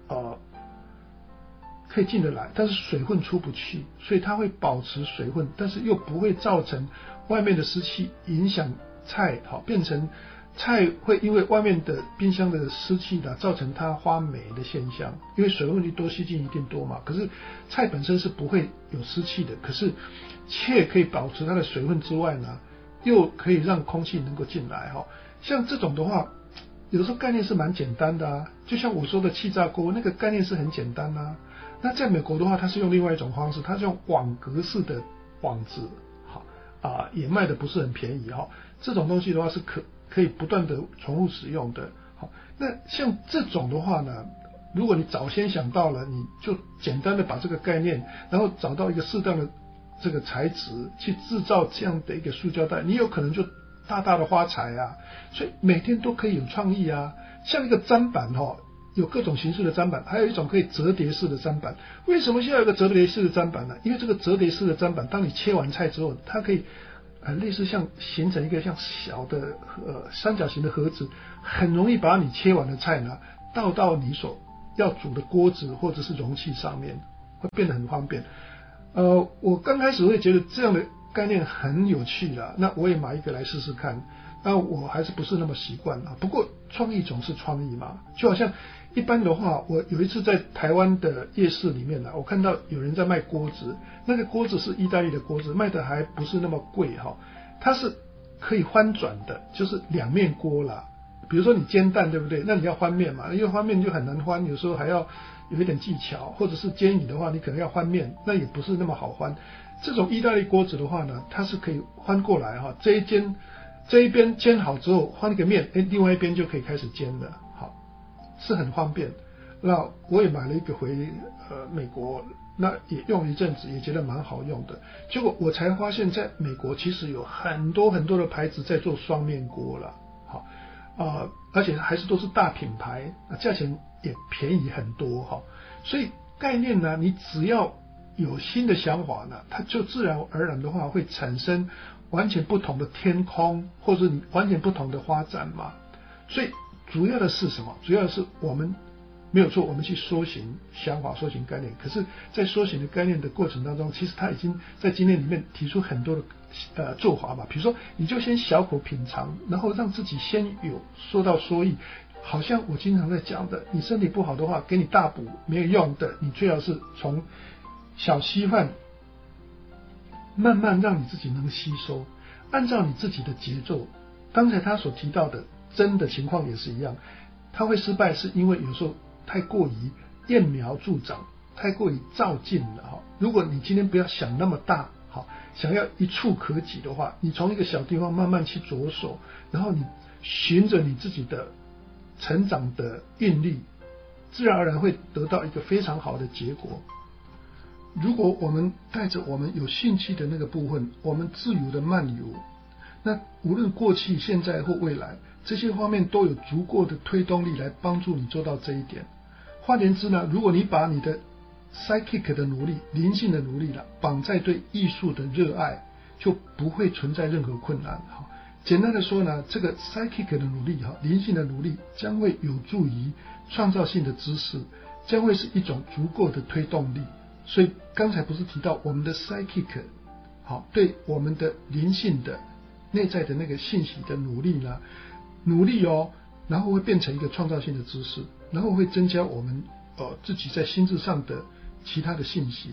可以进得来，但是水分出不去，所以它会保持水分，但是又不会造成外面的湿气影响菜，好变成菜会因为外面的冰箱的湿气呢，造成它发霉的现象。因为水分一多，细菌一定多嘛。可是菜本身是不会有湿气的，可是却可以保持它的水分之外呢，又可以让空气能够进来哈。像这种的话，有的时候概念是蛮简单的啊，就像我说的气炸锅，那个概念是很简单啊。那在美国的话，它是用另外一种方式，它是用网格式的网子，好也卖的不是很便宜哈。这种东西的话是可以不断的重复使用的。好，那像这种的话呢，如果你早先想到了，你就简单的把这个概念，然后找到一个适当的这个材质去制造这样的一个塑胶袋，你有可能就大大的发财啊。所以每天都可以有创意啊。像一个砧板有各种形式的砧板，还有一种可以折叠式的砧板。为什么需要有个折叠式的砧板呢？因为这个折叠式的砧板，当你切完菜之后，它可以类似像形成一个像小的三角形的盒子，很容易把你切完的菜呢倒到你所要煮的锅子或者是容器上面，会变得很方便。我刚开始会觉得这样的概念很有趣啦，那我也买一个来试试看。那我还是不是那么习惯啊。不过创意总是创意嘛，就好像一般的话，我有一次在台湾的夜市里面呢，我看到有人在卖锅子，那个锅子是意大利的锅子，卖的还不是那么贵哈，它是可以翻转的，就是两面锅啦。比如说你煎蛋对不对？那你要翻面嘛，因为翻面就很难翻，有时候还要有一点技巧，或者是煎鱼的话，你可能要翻面，那也不是那么好翻。这种意大利锅子的话呢，它是可以翻过来哈，这一边煎好之后翻一个面，另外一边就可以开始煎了，好，是很方便。那我也买了一个回美国，那也用了一阵子，也觉得蛮好用的。结果我才发现，在美国其实有很多很多的牌子在做双面锅了，好而且还是都是大品牌，价钱也便宜很多哈。所以概念呢，你只要有新的想法呢，它就自然而然的话会产生完全不同的天空，或者你完全不同的发展嘛。所以主要的是什么？主要的是我们没有错，我们去缩形想法、缩形概念。可是，在缩形的概念的过程当中，其实它已经在经验里面提出很多的做法嘛。比如说，你就先小口品尝，然后让自己先有说到说意。好像我经常在讲的，你身体不好的话，给你大补没有用的，你最好是从小稀饭慢慢让你自己能吸收，按照你自己的节奏。刚才他所提到的真的情况也是一样，他会失败是因为有时候太过于揠苗助长，太过于照进了哈。如果你今天不要想那么大，好，想要一触可及的话，你从一个小地方慢慢去着手，然后你循着你自己的成长的韵律，自然而然会得到一个非常好的结果。如果我们带着我们有兴趣的那个部分，我们自由的漫游，那无论过去、现在或未来，这些方面都有足够的推动力来帮助你做到这一点。换言之呢，如果你把你的 psychic 的努力、灵性的努力绑在对艺术的热爱，就不会存在任何困难。简单的说呢，这个 psychic 的努力灵性的努力将会有助于创造性的知识，将会是一种足够的推动力。所以刚才不是提到我们的 psychic 对我们的灵性的内在的那个信息的努力呢，然后会变成一个创造性的知识，然后会增加我们自己在心智上的其他的信息。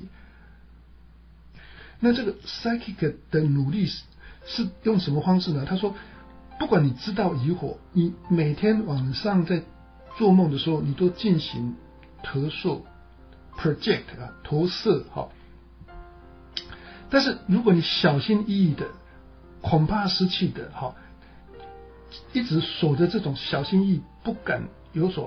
那这个 psychic 的努力是用什么方式呢？他说，不管你知道与否，你每天晚上在做梦的时候，你都进行投射 project 投射但是如果你小心翼翼的、恐怕失去的一直守着这种小心翼翼，不敢有所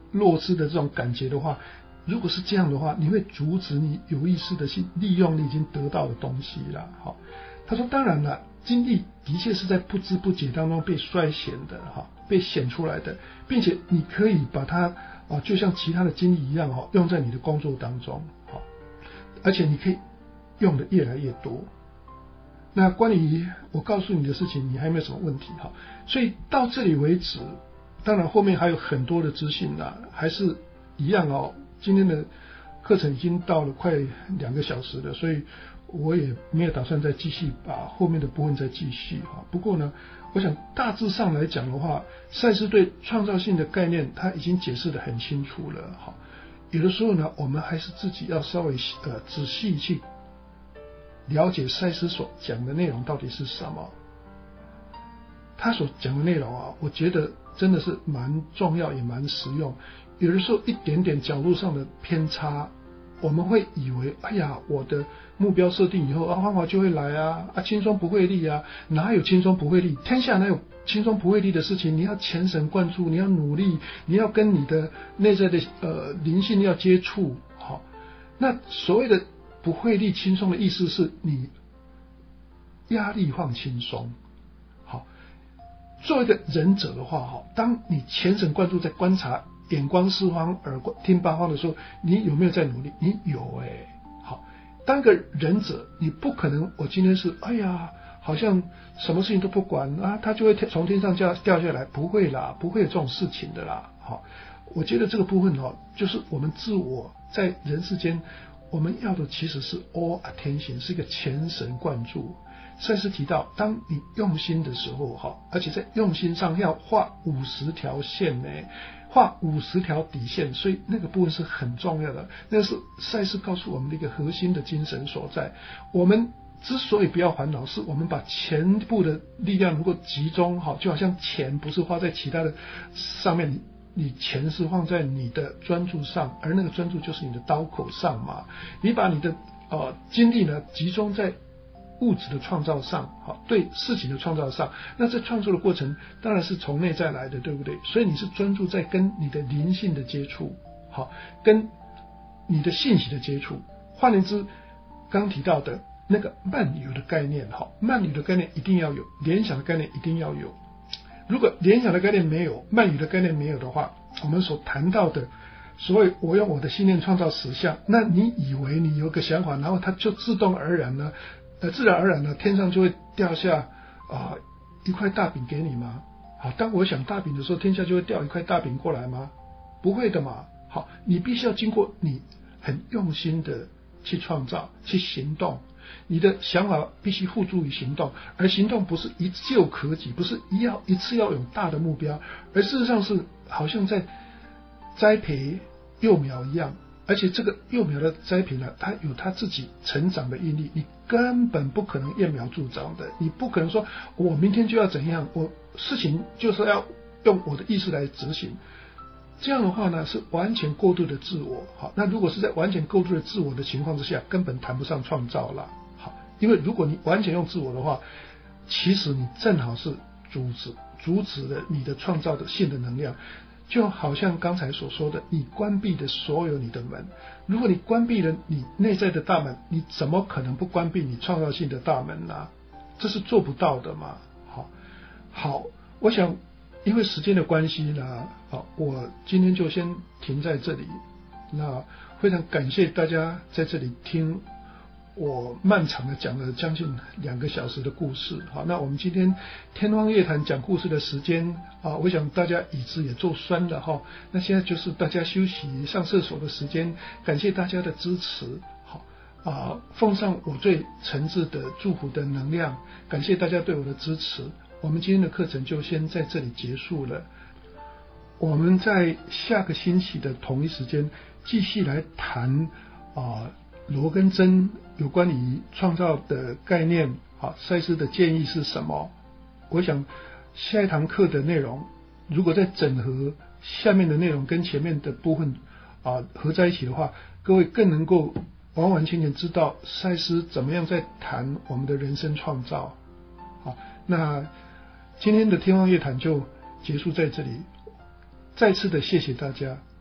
弱智的这种感觉的话，如果是这样的话，你会阻止你有意识的去利用你已经得到的东西了。好，他说当然了，精力的确是在不知不觉当中被衰显的，被显出来的，并且你可以把它就像其他的精力一样用在你的工作当中，而且你可以用的越来越多。那关于我告诉你的事情，你还有没有什么问题？所以到这里为止，当然后面还有很多的资讯啦，还是一样今天的课程已经到了快2个小时了，所以我也没有打算再继续把后面的部分再继续。不过呢，我想大致上来讲的话，赛斯对创造性的概念他已经解释得很清楚了。有的时候呢，我们还是自己要稍微仔细去了解赛斯所讲的内容到底是什么。他所讲的内容我觉得真的是蛮重要也蛮实用。有的时候一点点角度上的偏差，我们会以为哎呀，我的目标设定以后方法就会来轻松不费力哪有轻松不费力？天下哪有轻松不费力的事情？你要全神贯注，你要努力，你要跟你的内在的灵性要接触。那所谓的不费力轻松的意思是你压力放轻松。作为一个忍者的话，当你全神贯注在观察眼观四方耳听八方的时候，你有没有在努力？你有好，当个忍者，你不可能我今天是哎呀好像什么事情都不管他就会从天上掉下来，不会啦，不会有这种事情的啦。我觉得这个部分就是我们自我在人世间我们要的其实是 all attention， 是一个全神贯注。赛斯提到，当你用心的时候而且在用心上要画50条线画50条底线，所以那个部分是很重要的。那是赛斯告诉我们的一个核心的精神所在。我们之所以不要烦恼，是我们把全部的力量能够集中就好像钱不是花在其他的上面，你钱是放在你的专注上，而那个专注就是你的刀口上嘛。你把你的精力呢集中在物质的创造上，对事情的创造上，那这创作的过程当然是从内在来的，对不对？所以你是专注在跟你的灵性的接触，跟你的信息的接触。换言之，刚提到的那个漫游的概念，漫游的概念一定要有，联想的概念一定要有。如果联想的概念没有，漫游的概念没有的话，我们所谈到的所谓我用我的信念创造实相，那你以为你有个想法，然后它就自动而然呢自然而然呢，天上就会掉下一块大饼给你吗？当我想大饼的时候，天下就会掉一块大饼过来吗？不会的嘛。你必须要经过你很用心的去创造，去行动。你的想法必须付诸于行动，而行动不是一就可及，不是一次要有大的目标，而事实上是好像在栽培幼苗一样。而且这个幼苗的栽培呢，它有它自己成长的毅力，你根本不可能揠苗助长的。你不可能说我明天就要怎样，我事情就是要用我的意识来执行。这样的话呢，是完全过度的自我。那如果是在完全过度的自我的情况之下，根本谈不上创造了。因为如果你完全用自我的话，其实你正好是阻止了你的创造的性的能量。就好像刚才所说的，你关闭的所有你的门，如果你关闭了你内在的大门，你怎么可能不关闭你创造性的大门呢？这是做不到的嘛。好，我想因为时间的关系呢，我今天就先停在这里。那非常感谢大家在这里听我漫长的讲了将近2个小时的故事。那我们今天天方夜谭讲故事的时间我想大家椅子也坐酸了那现在就是大家休息上厕所的时间，感谢大家的支持。奉上我最诚挚的祝福的能量，感谢大家对我的支持。我们今天的课程就先在这里结束了，我们在下个星期的同一时间继续来谈罗跟珍有关于创造的概念，赛斯的建议是什么？我想下一堂课的内容，如果再整合下面的内容跟前面的部分合在一起的话，各位更能够完完全全知道赛斯怎么样在谈我们的人生创造。好，那今天的天方夜谭就结束在这里，再次的谢谢大家，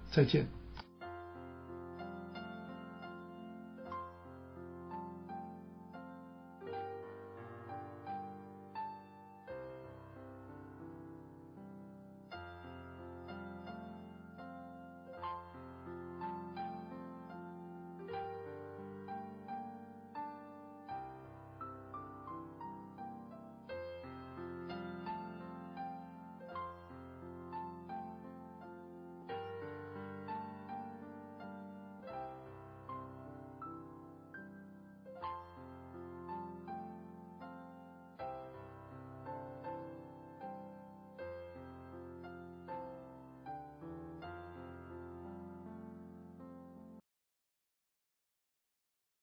再见。